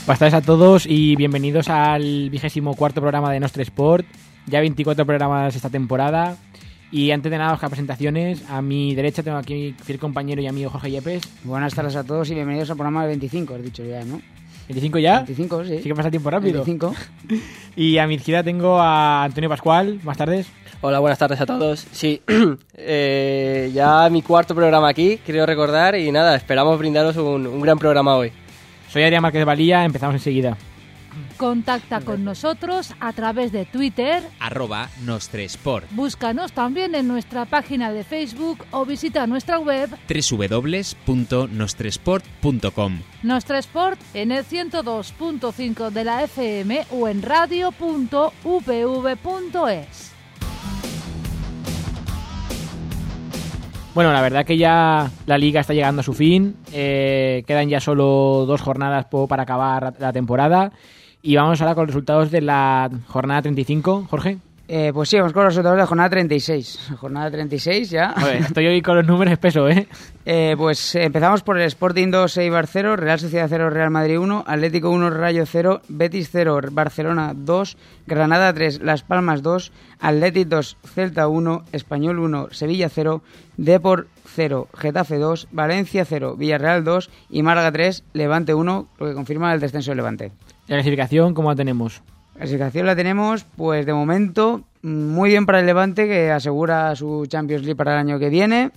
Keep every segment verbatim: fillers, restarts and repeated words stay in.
Buenas tardes a todos y bienvenidos al vigésimo cuarto programa de Nostre Sport. Ya veinticuatro programas esta temporada. Y antes de nada, las presentaciones. A mi derecha tengo aquí a mi fiel compañero y amigo Jorge Yepes. Buenas tardes a todos y bienvenidos al programa veinticinco, has dicho ya, ¿no? ¿veinticinco ya? veinticinco, sí. Sí que pasa tiempo rápido. veinticinco. Y a mi izquierda tengo a Antonio Pascual. Buenas tardes. Hola, buenas tardes a todos. Sí, eh, ya mi cuarto programa aquí, quiero recordar, y nada, esperamos brindaros un, un gran programa hoy. Soy Adrián Márquez de Valía, empezamos enseguida. Contacta con nosotros a través de Twitter, arroba Nostresport. Búscanos también en nuestra página de Facebook o visita nuestra web doble u doble u doble u punto nostresport punto com. Nostresport en el ciento dos punto cinco de la F M o en radio punto u p v punto es. Bueno, la verdad que ya la liga está llegando a su fin. Eh, quedan ya solo dos jornadas para acabar la temporada. Y vamos ahora con los resultados de la jornada treinta y cinco. Jorge. Eh, pues sí, vamos con los resultados de la jornada treinta y seis. Jornada treinta y seis ya. A ver, estoy hoy con los números espesos, ¿eh? eh pues empezamos por el Sporting dos, Eibar cero, Real Sociedad cero, Real Madrid uno, Atlético uno, Rayo cero, Betis cero, Barcelona dos, Granada tres, Las Palmas dos, Athletic dos, Celta uno, Español uno, Sevilla cero, Depor cero, Getafe dos, Valencia cero, Villarreal dos y Málaga tres, Levante uno, lo que confirma el descenso del Levante. ¿La clasificación cómo la tenemos? La clasificación la tenemos, pues de momento, muy bien para el Levante, que asegura su Champions League para el año que viene.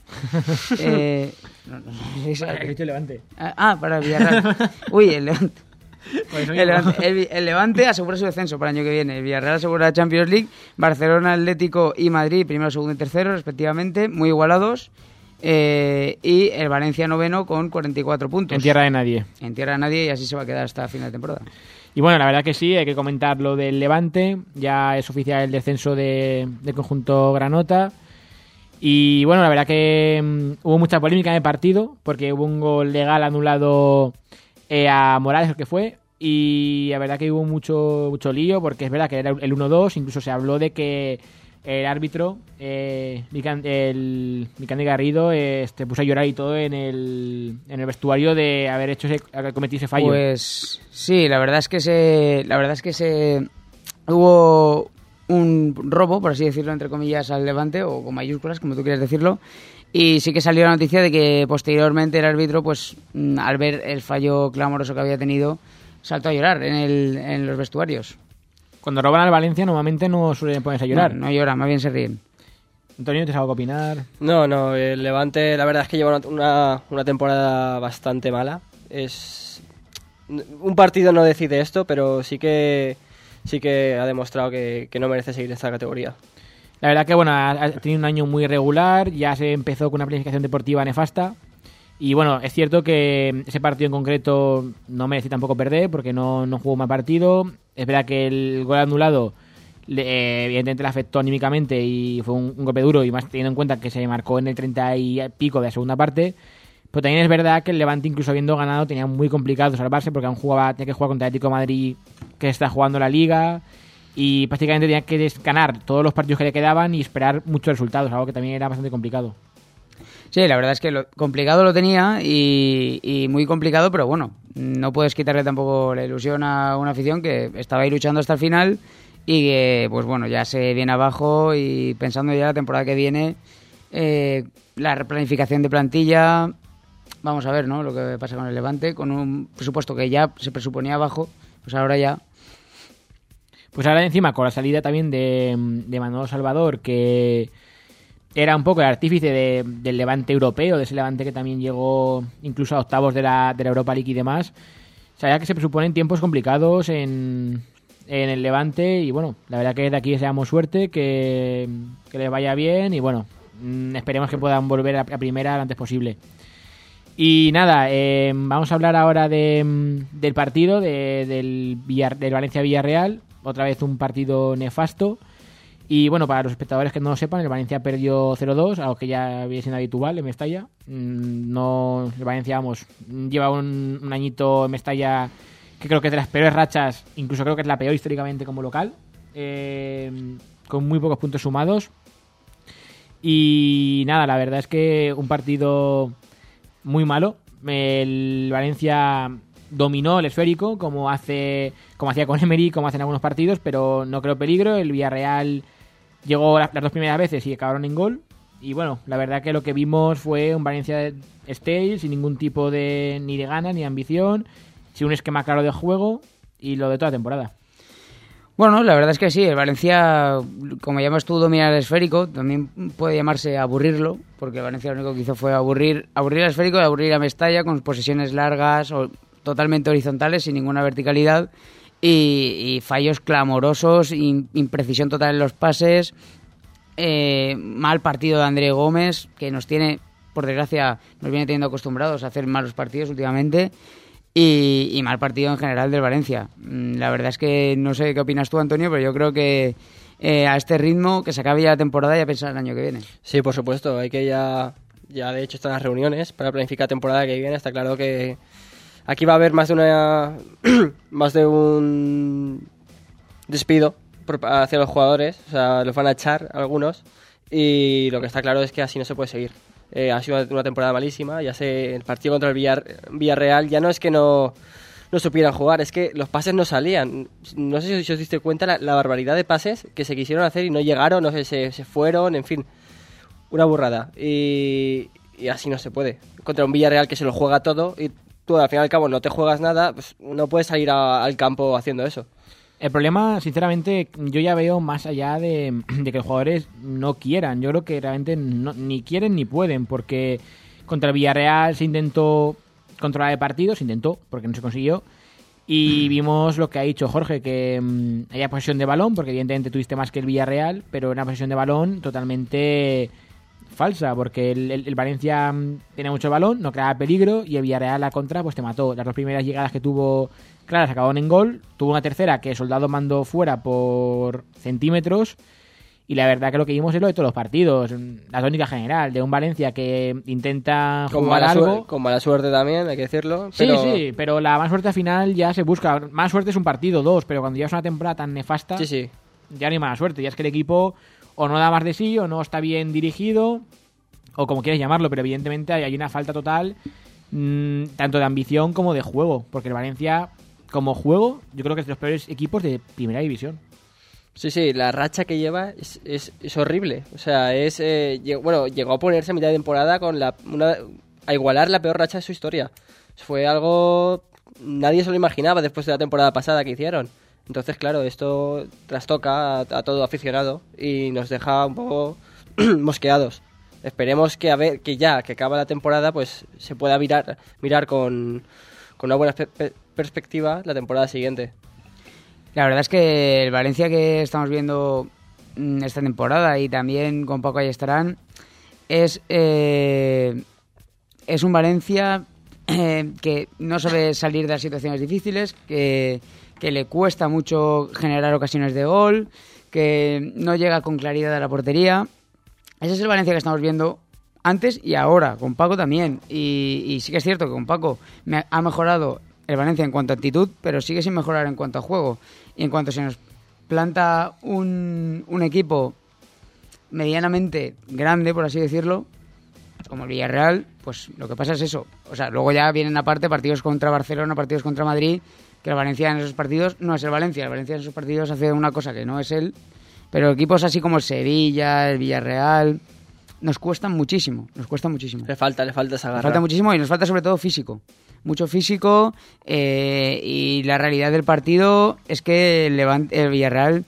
eh, no, no, ¿Qué ha dicho el Levante? Ah, para el Villarreal. Uy, el Levante. El Levante, el, el Levante asegura su descenso para el año que viene. El Villarreal asegura la Champions League. Barcelona, Atlético y Madrid, primero, segundo y tercero, respectivamente, muy igualados. Eh, y el Valencia noveno con cuarenta y cuatro puntos. En tierra de nadie. En tierra de nadie y así se va a quedar hasta final de temporada. Y bueno, la verdad que sí, hay que comentar lo del Levante. Ya es oficial el descenso de, del conjunto granota. Y bueno, la verdad que um, hubo mucha polémica en el partido, porque hubo un gol legal anulado eh, a Morales, el que fue. Y la verdad que hubo mucho, mucho lío, porque es verdad que era el uno dos. Incluso se habló de que el árbitro, eh, el Micandi Garrido, eh, este, puso a llorar y todo en el, en el vestuario de haber hecho ese, haber cometido ese fallo. Pues sí, la verdad es que se, la verdad es que se hubo un robo, por así decirlo, entre comillas, al Levante, o con mayúsculas, como tú quieres decirlo, y sí que salió la noticia de que posteriormente el árbitro, pues al ver el fallo clamoroso que había tenido, saltó a llorar en, el, en los vestuarios. Cuando roban al Valencia normalmente no suelen ponerse a llorar. No, no lloran, más bien se ríen. Antonio, ¿tienes algo que opinar? No, no, el Levante la verdad es que lleva una, una, una temporada bastante mala. Es un partido no decide esto, pero sí que sí que ha demostrado que, que no merece seguir en esta categoría. La verdad que bueno, ha tenido un año muy irregular, ya se empezó con una planificación deportiva nefasta. Y bueno, es cierto que ese partido en concreto no merece tampoco perder porque no, no jugó mal partido. Es verdad que el gol anulado eh, evidentemente le afectó anímicamente y fue un, un golpe duro, y más teniendo en cuenta que se marcó en el treinta y pico de la segunda parte. Pero también es verdad que el Levante, incluso habiendo ganado, tenía muy complicado salvarse porque aún jugaba, tenía que jugar contra el Atlético de Madrid, que está jugando la Liga, y prácticamente tenía que ganar todos los partidos que le quedaban y esperar muchos resultados, algo que también era bastante complicado. Sí, la verdad es que lo complicado lo tenía y, y muy complicado, pero bueno, no puedes quitarle tampoco la ilusión a una afición que estaba ahí luchando hasta el final y que, pues bueno, ya se viene abajo y pensando ya la temporada que viene, eh, la replanificación de plantilla, vamos a ver, ¿no?, lo que pasa con el Levante, con un presupuesto que ya se presuponía bajo, pues ahora ya... Pues ahora encima con la salida también de, de Manolo Salvador, que... era un poco el artífice de, del Levante europeo, de ese Levante que también llegó incluso a octavos de la, de la Europa League y demás. Sabía que se presuponen tiempos complicados en, en el Levante y bueno, la verdad que desde aquí deseamos suerte, que, que les vaya bien y bueno, esperemos que puedan volver a, a primera lo antes posible. Y nada, eh, vamos a hablar ahora de, del partido de, del, Villar, del Valencia-Villarreal, otra vez un partido nefasto. Y bueno, para los espectadores que no lo sepan, el Valencia perdió cero dos, algo que ya viene siendo habitual en Mestalla. No, el Valencia, vamos, lleva un, un añito en Mestalla que creo que es de las peores rachas, incluso creo que es la peor históricamente como local, eh, con muy pocos puntos sumados. Y nada, la verdad es que un partido muy malo. El Valencia dominó el esférico, como hace como hacía con Emery, como hacen algunos partidos, pero no creó peligro. El Villarreal llegó las dos primeras veces y acabaron en gol. Y bueno, la verdad que lo que vimos fue un Valencia stale, sin ningún tipo de ni de gana ni de ambición, sin un esquema claro de juego, y lo de toda la temporada. Bueno, la verdad es que sí, el Valencia, como llamas tú dominar el esférico, también puede llamarse aburrirlo, porque el Valencia lo único que hizo fue aburrir aburrir el esférico y aburrir a Mestalla con posesiones largas o totalmente horizontales, sin ninguna verticalidad, y, y fallos clamorosos, in, imprecisión total en los pases, eh, mal partido de André Gómez, que nos tiene, por desgracia, nos viene teniendo acostumbrados a hacer malos partidos últimamente, y, y mal partido en general del Valencia. La verdad es que no sé qué opinas tú, Antonio, pero yo creo que eh, a este ritmo, que se acabe ya la temporada y a pensar el año que viene. Sí, por supuesto, hay que ya, ya de hecho están las reuniones para planificar la temporada que viene. Está claro que aquí va a haber más de una más de un despido por, hacia los jugadores, o sea, los van a echar algunos, y lo que está claro es que así no se puede seguir. Eh, ha sido una temporada malísima, ya sé, el partido contra el Villar, Villarreal ya no es que no, no supieran jugar, es que los pases no salían. No sé si os diste cuenta la, la barbaridad de pases que se quisieron hacer y no llegaron, no sé, se, se fueron, en fin, una burrada. Y, y así no se puede. Contra un Villarreal que se lo juega todo y tú al fin y al cabo no te juegas nada, pues no puedes salir a, al campo haciendo eso. El problema, sinceramente, yo ya veo más allá de, de que los jugadores no quieran. Yo creo que realmente no, ni quieren ni pueden, porque contra el Villarreal se intentó controlar el partido, se intentó, porque no se consiguió, y vimos lo que ha dicho Jorge, que um, haya posesión de balón, porque evidentemente tuviste más que el Villarreal, pero una posesión de balón totalmente falsa, porque el, el, el Valencia tenía mucho balón, no creaba peligro, y el Villarreal a contra pues te mató. Las dos primeras llegadas que tuvo claras acabaron en gol, tuvo una tercera que Soldado mandó fuera por centímetros, y la verdad que lo que vimos es lo de todos los partidos, la tónica general de un Valencia que intenta con jugar mala algo. Suerte, con mala suerte también, hay que decirlo. Sí, pero... sí, pero la mala suerte al final ya se busca. Mala suerte es un partido, dos, pero cuando llevas una temporada tan nefasta, sí, sí. ya no hay mala suerte, ya es que el equipo o no da más de sí, o no está bien dirigido, o como quieras llamarlo, pero evidentemente hay una falta total, mmm, tanto de ambición como de juego, porque el Valencia, como juego, yo creo que es de los peores equipos de primera división. Sí, sí, la racha que lleva es, es, es horrible. O sea, es eh, llegó, bueno, llegó a ponerse a mitad de temporada con la una, a igualar la peor racha de su historia. Fue algo... Nadie se lo imaginaba después de la temporada pasada que hicieron. Entonces, claro, esto trastoca a, a todo aficionado y nos deja un poco mosqueados. Esperemos que a ver que ya que acaba la temporada pues se pueda mirar mirar con, con una buena pe- pe- perspectiva la temporada siguiente. La verdad es que el Valencia que estamos viendo esta temporada y también con Paco Ayestarán es eh, es un Valencia eh, que no sabe salir de las situaciones difíciles, que, que le cuesta mucho generar ocasiones de gol, que no llega con claridad a la portería. Ese es el Valencia que estamos viendo antes y ahora, con Paco también. Y, y sí que es cierto que con Paco me ha mejorado el Valencia en cuanto a actitud, pero sigue sin mejorar en cuanto a juego. Y en cuanto se nos planta un, un equipo medianamente grande, por así decirlo, como el Villarreal, pues lo que pasa es eso. O sea, luego ya vienen aparte partidos contra Barcelona, partidos contra Madrid, que el Valencia en esos partidos no es el Valencia. El Valencia en esos partidos hace una cosa que no es él. Pero equipos así como el Sevilla, el Villarreal, nos cuestan muchísimo, nos cuesta muchísimo. Le falta, le falta esa garra. Nos falta muchísimo y nos falta sobre todo físico. Mucho físico eh, y la realidad del partido es que el, Levant- el Villarreal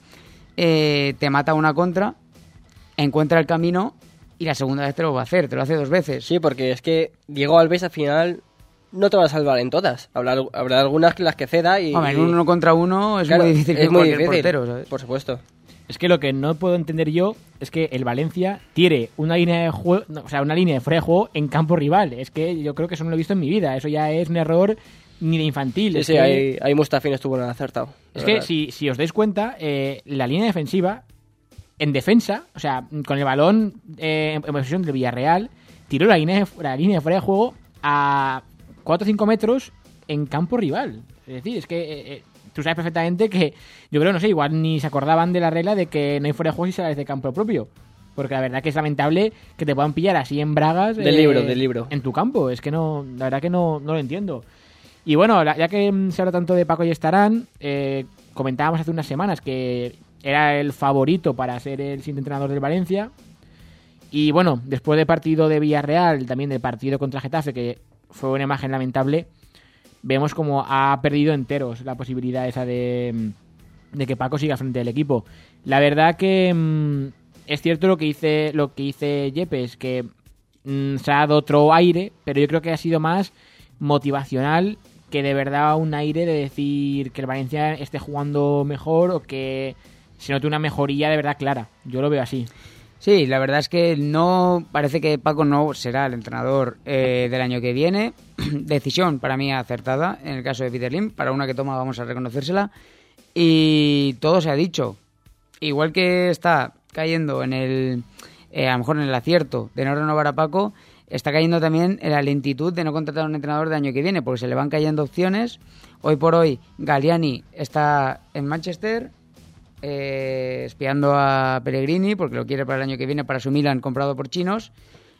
eh, te mata una contra, encuentra el camino y la segunda vez te lo va a hacer, te lo hace dos veces. Sí, porque es que Diego Alves al final no te va a salvar en todas. Habrá, habrá algunas que las que ceda y... Hombre, en uno contra uno es claro, muy difícil que es muy cualquier difícil, portero, ¿sabes? por supuesto. Es que lo que no puedo entender yo es que el Valencia tire una línea de juego, no, o sea, una línea de fuera de juego en campo rival. Es que yo creo que eso no lo he visto en mi vida. Eso ya es un error ni de infantil. Sí, es sí, que, ahí, ahí Mustafín estuvo acertado. Es que si, si os dais cuenta, eh, la línea defensiva, en defensa, o sea, con el balón eh, en posesión del Villarreal, tiró la línea, de, la línea de fuera de juego a cuatro o cinco metros en campo rival. Es decir, es que... Eh, eh, tú sabes perfectamente que, yo creo, no sé, igual ni se acordaban de la regla de que no hay fuera de juego si sales de campo propio. Porque la verdad que es lamentable que te puedan pillar así en bragas. Del eh, libro, del libro. En tu campo. Es que no, la verdad que no, no lo entiendo. Y bueno, la- ya que mm, se habla tanto de Paco Ayestarán, eh, comentábamos hace unas semanas que era el favorito para ser el siguiente entrenador del Valencia. Y bueno, después del partido de Villarreal, también del partido contra Getafe, que fue una imagen lamentable, vemos como ha perdido enteros la posibilidad esa de, de que Paco siga frente del equipo. La verdad que mmm, es cierto lo que dice, lo que dice Yepes, que mmm, se ha dado otro aire, pero yo creo que ha sido más motivacional que de verdad un aire de decir que el Valencia esté jugando mejor o que se note una mejoría de verdad clara. Yo lo veo así. Sí, la verdad es que no parece que Paco no será el entrenador eh, del año que viene. Decisión para mí acertada en el caso de Peter Lim, para una que toma vamos a reconocérsela. Y todo se ha dicho. Igual que está cayendo en el, eh, a lo mejor en el acierto de no renovar a Paco, está cayendo también en la lentitud de no contratar a un entrenador del año que viene, porque se le van cayendo opciones. Hoy por hoy Galliani está en Manchester, Eh, espiando a Pellegrini porque lo quiere para el año que viene para su Milan comprado por chinos.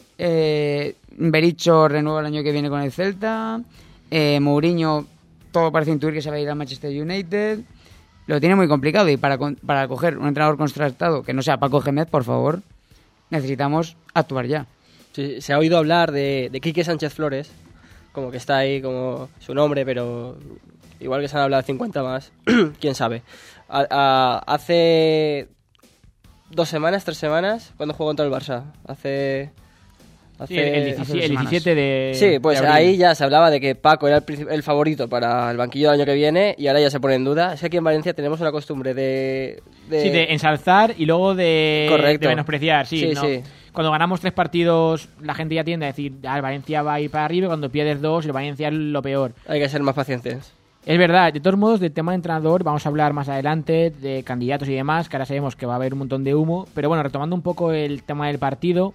eh, Berizzo renueva el año que viene con el Celta. eh, Mourinho, todo parece intuir que se va a ir al Manchester United. Lo tiene muy complicado y para, para coger un entrenador contrastado que no sea Paco Gémez, por favor, necesitamos actuar ya. Sí, se ha oído hablar de, de Quique Sánchez Flores, como que está ahí como su nombre, pero igual que se han hablado cincuenta más, quién sabe. A, a, hace dos semanas, tres semanas, ¿cuándo jugó contra el Barça? Hace... hace Sí, el, diecisiete, el diecisiete de Sí, pues de abril. ahí ya se hablaba de que Paco era el, princip- el favorito para el banquillo del año que viene y ahora ya se pone en duda. Es que aquí en Valencia tenemos una costumbre de... de... Sí, de ensalzar y luego de, Correcto. de menospreciar. Sí, Sí, ¿no? sí. Cuando ganamos tres partidos, la gente ya tiende a decir, ah, el Valencia va a ir para arriba, y cuando pierdes dos, el Valencia es lo peor. Hay que ser más pacientes. Es verdad, de todos modos, del tema de entrenador vamos a hablar más adelante, de candidatos y demás, que ahora sabemos que va a haber un montón de humo. Pero bueno, retomando un poco el tema del partido,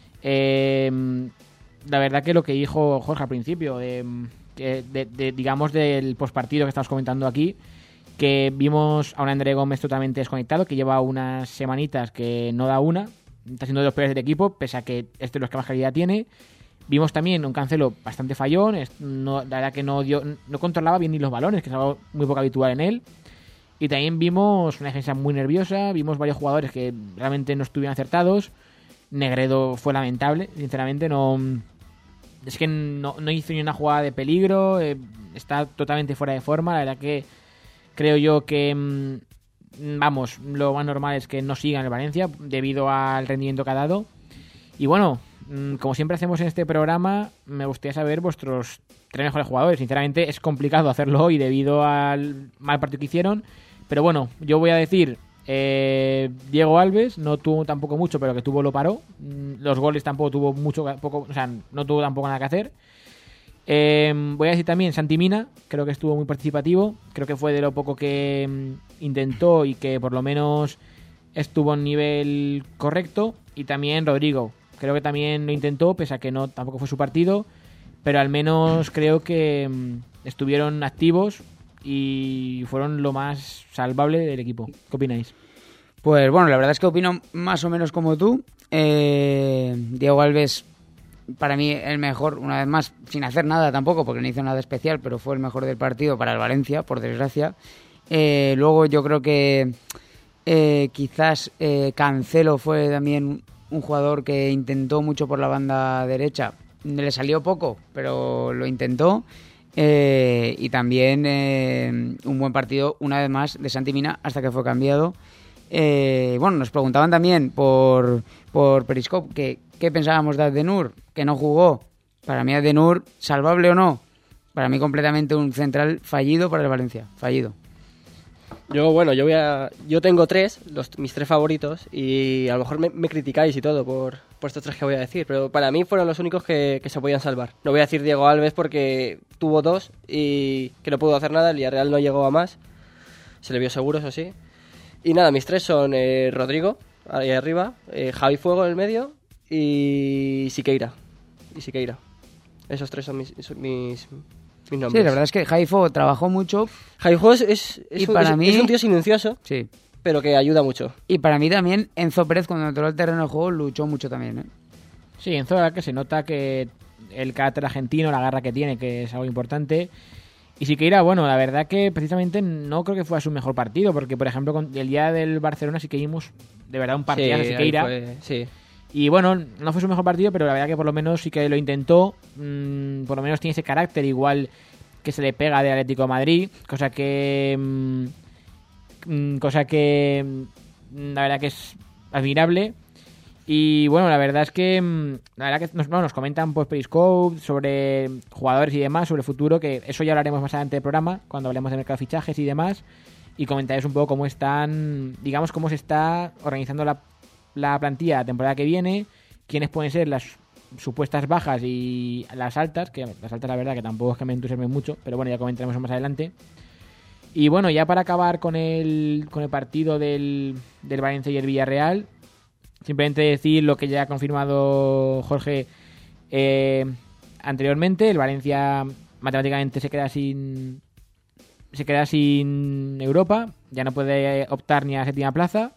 eh, la verdad que lo que dijo Jorge al principio, de, de, de, de, digamos del postpartido que estamos comentando aquí, que vimos a un André Gómez totalmente desconectado, que lleva unas semanitas que no da una, está siendo de los peores del equipo, pese a que este es de los que más calidad tiene. Vimos también un Cancelo bastante fallón, es- no, la verdad que no dio, no controlaba bien ni los balones, que es algo muy poco habitual en él. Y también vimos una defensa muy nerviosa, vimos varios jugadores que realmente no estuvieron acertados. Negredo fue lamentable, sinceramente, no es que no, no hizo ni una jugada de peligro, eh, está totalmente fuera de forma, la verdad que creo yo que mm, vamos, lo más normal es que no siga en el Valencia debido al rendimiento que ha dado. Y bueno, mm, como siempre hacemos en este programa, me gustaría saber vuestros tres mejores jugadores. Sinceramente es complicado hacerlo hoy debido al mal partido que hicieron. Pero bueno, yo voy a decir eh, Diego Alves, no tuvo tampoco mucho, pero que tuvo lo paró. Mm, Los goles tampoco tuvo mucho, poco, o sea, no tuvo tampoco nada que hacer. Eh, voy a decir también Santi Mina, creo que estuvo muy participativo. Creo que fue de lo poco que mm, intentó y que por lo menos estuvo en nivel correcto. Y también Rodrigo, creo que también lo intentó, pese a que no tampoco fue su partido, pero al menos creo que mm, estuvieron activos y fueron lo más salvable del equipo. ¿Qué opináis? Pues bueno, la verdad es que opino más o menos como tú. Eh, Diego Alves, para mí el mejor, una vez más, sin hacer nada tampoco, porque no hizo nada especial, pero fue el mejor del partido para el Valencia, por desgracia. Eh, luego yo creo que eh, quizás eh, Cancelo fue también un jugador que intentó mucho por la banda derecha. Le salió poco, pero lo intentó. Eh, y también eh, un buen partido, una vez más, de Santi Mina, hasta que fue cambiado. Eh, bueno, nos preguntaban también por, por Periscope que qué pensábamos de Adenur, que no jugó. Para mí Adenur, salvable o no, para mí completamente un central fallido para el Valencia, fallido. Yo, bueno, yo voy a... Yo tengo tres, los, mis tres favoritos, y a lo mejor me, me criticáis y todo por, por estos tres que voy a decir, pero para mí fueron los únicos que, que se podían salvar. No voy a decir Diego Alves porque tuvo dos y que no pudo hacer nada, el Villarreal no llegó a más, se le vio seguro, eso sí. Y nada, mis tres son eh, Rodrigo, ahí arriba, eh, Javi Fuego en el medio y Siqueira. Y Siqueira. Esos tres son mis, son mis, mis nombres. Sí, la verdad es que Jaifo trabajó mucho. Javi Fuego es, es, es Y un, para es- mí- es un tío silencioso, Sí. pero que ayuda mucho. Y para mí también Enzo Pérez, cuando entró al terreno de juego, luchó mucho también, ¿eh? Sí, en Zola que se nota que el carácter argentino, la garra que tiene, que es algo importante. Y Siqueira, bueno, la verdad que precisamente no creo que fue su mejor partido, porque por ejemplo con el día del Barcelona sí que vimos de verdad un partido de Sí, Siqueira. fue- sí. Y bueno, no fue su mejor partido, pero la verdad que por lo menos sí que lo intentó. Mmm, por lo menos tiene ese carácter igual que se le pega del Atlético de Madrid, cosa que mmm, cosa que mmm, la verdad que es admirable. Y bueno, la verdad es que mmm, la verdad que nos, bueno, nos comentan por Periscope sobre jugadores y demás, sobre el futuro, que eso ya hablaremos más adelante del programa, cuando hablemos de mercado de fichajes y demás, y comentaremos un poco cómo están, digamos, cómo se está organizando la, la plantilla la temporada que viene, quiénes pueden ser las supuestas bajas y las altas, que las altas la verdad que tampoco es que me entusiasmen mucho, pero bueno, ya comentaremos más adelante. Y bueno, ya para acabar con el, con el partido del, del Valencia y el Villarreal, simplemente decir lo que ya ha confirmado Jorge eh, anteriormente. El Valencia matemáticamente se queda sin se queda sin Europa, ya no puede optar ni a la séptima plaza.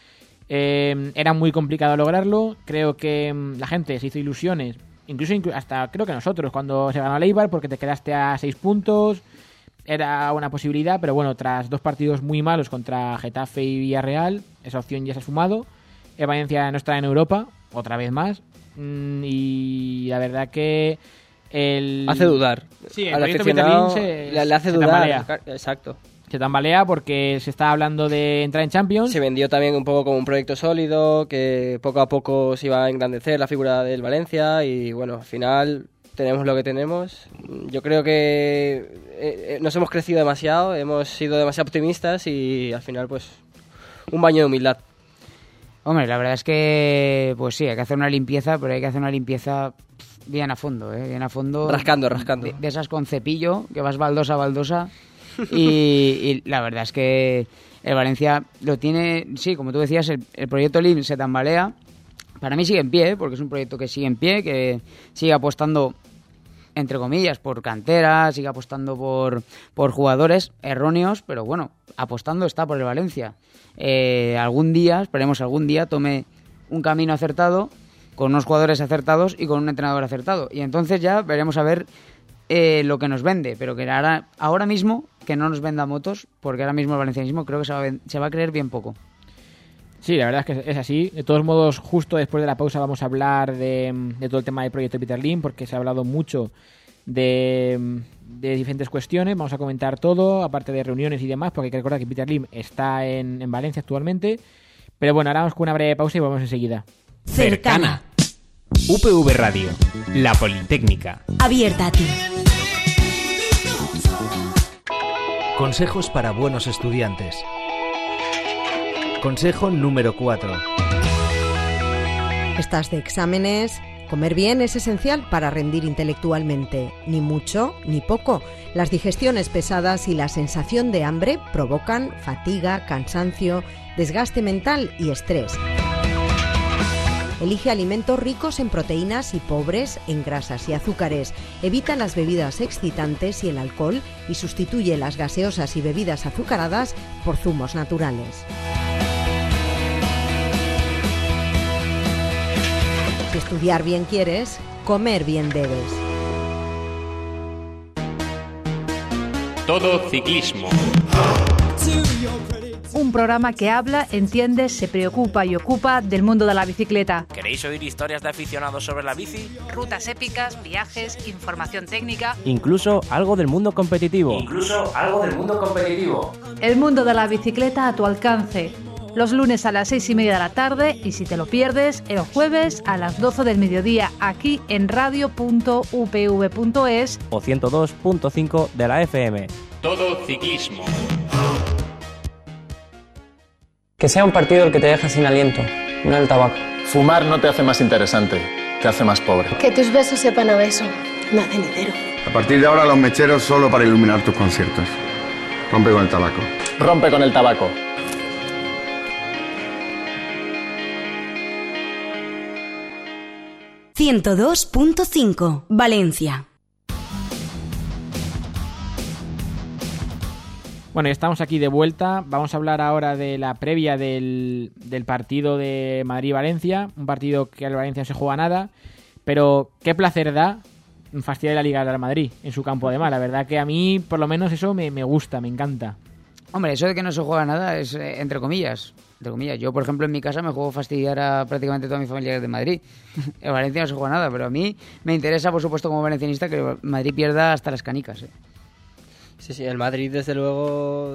Eh, era muy complicado lograrlo. Creo que mm, la gente se hizo ilusiones, incluso inclu- hasta creo que nosotros, cuando se ganó el Eibar, porque te quedaste a seis puntos, era una posibilidad, pero bueno, tras dos partidos muy malos contra Getafe y Villarreal, esa opción ya se ha sumado. El Valencia no está en Europa, otra vez más, mm, y la verdad que el... Hace dudar. Sí, el Al proyecto aficionado Peter Lim se- le, le hace se dudar. tambalea. Exacto. Se tambalea porque se está hablando de entrar en Champions. Se vendió también un poco como un proyecto sólido, que poco a poco se iba a engrandecer la figura del Valencia y bueno, al final tenemos lo que tenemos. Yo creo que eh, eh, nos hemos crecido demasiado, hemos sido demasiado optimistas y al final pues un baño de humildad. Hombre, la verdad es que, pues sí, hay que hacer una limpieza, pero hay que hacer una limpieza bien a fondo, ¿eh? Bien a fondo. Rascando, rascando. De, de esas con cepillo, que vas baldosa a baldosa. Y, y la verdad es que el Valencia lo tiene, sí, como tú decías, el, el proyecto Lim se tambalea. Para mí sigue en pie, ¿eh? Porque es un proyecto que sigue en pie, que sigue apostando, entre comillas, por cantera, sigue apostando por, por jugadores erróneos, pero bueno, apostando está por el Valencia. Eh, algún día, esperemos algún día, tome un camino acertado, con unos jugadores acertados y con un entrenador acertado. Y entonces ya veremos a ver eh, lo que nos vende, pero que ahora, ahora mismo que no nos venda motos, porque ahora mismo el valencianismo creo que se va, a, ven- se va a creer bien poco. Sí, la verdad es que es así. De todos modos, justo después de la pausa vamos a hablar de, de todo el tema del proyecto Peter Lim, porque se ha hablado mucho de, de diferentes cuestiones. Vamos a comentar todo, aparte de reuniones y demás, porque hay que recordar que Peter Lim está en, en Valencia actualmente. Pero bueno, ahora vamos con una breve pausa y volvemos enseguida. Cercana. U P V Radio, la Politécnica. Abierta a ti. Consejos para buenos estudiantes. Consejo número cuatro. Estás de exámenes. Comer bien es esencial para rendir intelectualmente. Ni mucho ni poco. Las digestiones pesadas y la sensación de hambre provocan fatiga, cansancio, desgaste mental y estrés. Elige alimentos ricos en proteínas y pobres en grasas y azúcares. Evita las bebidas excitantes y el alcohol y sustituye las gaseosas y bebidas azucaradas por zumos naturales. Si estudiar bien quieres, comer bien debes. Todo ciclismo. Un programa que habla, entiende, se preocupa y ocupa del mundo de la bicicleta. ¿Queréis oír historias de aficionados sobre la bici? Rutas épicas, viajes, información técnica. Incluso algo del mundo competitivo. Incluso algo del mundo competitivo. El mundo de la bicicleta a tu alcance. Los lunes a las seis y media de la tarde y si te lo pierdes, el jueves a las doce del mediodía aquí en radio punto u p v punto es O ciento dos punto cinco de la F M. Todo ciclismo. Que sea un partido el que te deja sin aliento, no el tabaco. Fumar no te hace más interesante, te hace más pobre. Que tus besos sepan a beso, no a cenitero. A partir de ahora los mecheros solo para iluminar tus conciertos. Rompe con el tabaco. Rompe con el tabaco. ciento dos punto cinco, Valencia. Bueno, ya estamos aquí de vuelta. Vamos a hablar ahora de la previa del, del partido de Madrid-Valencia. Un partido que al Valencia no se juega nada. Pero qué placer da fastidiar la Liga al Real Madrid en su campo además. La verdad que a mí, por lo menos, eso me, me gusta, me encanta. Hombre, eso de que no se juega nada es eh, entre comillas. Entre comillas. Yo, por ejemplo, en mi casa me juego fastidiar a prácticamente toda mi familia de Madrid. En Valencia no se juega nada, pero a mí me interesa, por supuesto, como valencianista, que Madrid pierda hasta las canicas. ¿eh? Sí, sí, el Madrid, desde luego...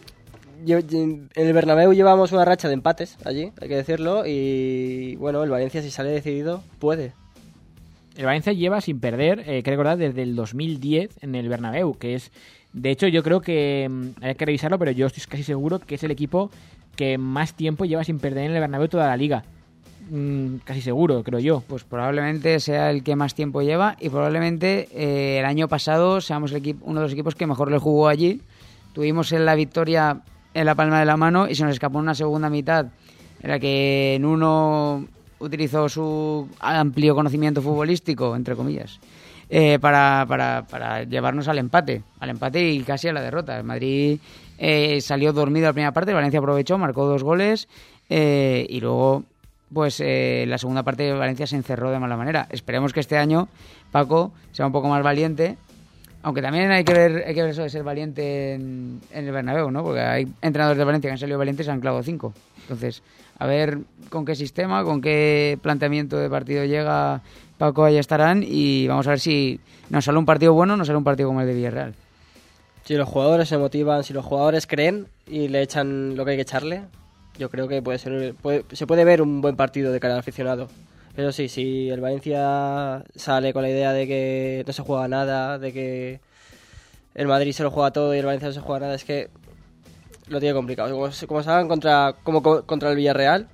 Yo, yo, en el Bernabéu llevamos una racha de empates allí, hay que decirlo, y bueno, el Valencia, si sale decidido, puede. El Valencia lleva sin perder, eh, que recordar, desde el dos mil diez en el Bernabéu, que es... De hecho, yo creo que... Hay que revisarlo, pero yo estoy casi seguro que es el equipo que más tiempo lleva sin perder en el Bernabéu toda la liga. Mm, casi seguro, creo yo. Pues probablemente sea el que más tiempo lleva y probablemente eh, el año pasado seamos el equipo, uno de los equipos que mejor le jugó allí. Tuvimos en la victoria en la palma de la mano y se nos escapó una segunda mitad en la que en uno utilizó su amplio conocimiento futbolístico, entre comillas, eh, para, para, para llevarnos al empate, al empate y casi a la derrota. El Madrid eh, salió dormido la primera parte, el Valencia aprovechó, marcó dos goles eh, y luego pues eh, la segunda parte de Valencia se encerró de mala manera. Esperemos que este año Paco sea un poco más valiente. Aunque también hay que ver hay que ver eso de ser valiente en, en el Bernabéu, ¿no? Porque hay entrenadores de Valencia que han salido valientes y se han clavado cinco. Entonces, a ver con qué sistema, con qué planteamiento de partido llega Paco, ahí estarán y vamos a ver si nos sale un partido bueno o nos sale un partido como el de Villarreal. Si los jugadores se motivan, si los jugadores creen y le echan lo que hay que echarle, yo creo que puede ser puede, se puede ver un buen partido de cara al aficionado. Pero sí, si el Valencia sale con la idea de que no se juega nada, de que el Madrid se lo juega todo y el Valencia no se juega nada, es que lo tiene complicado. Como, como se hagan contra, como contra el Villarreal,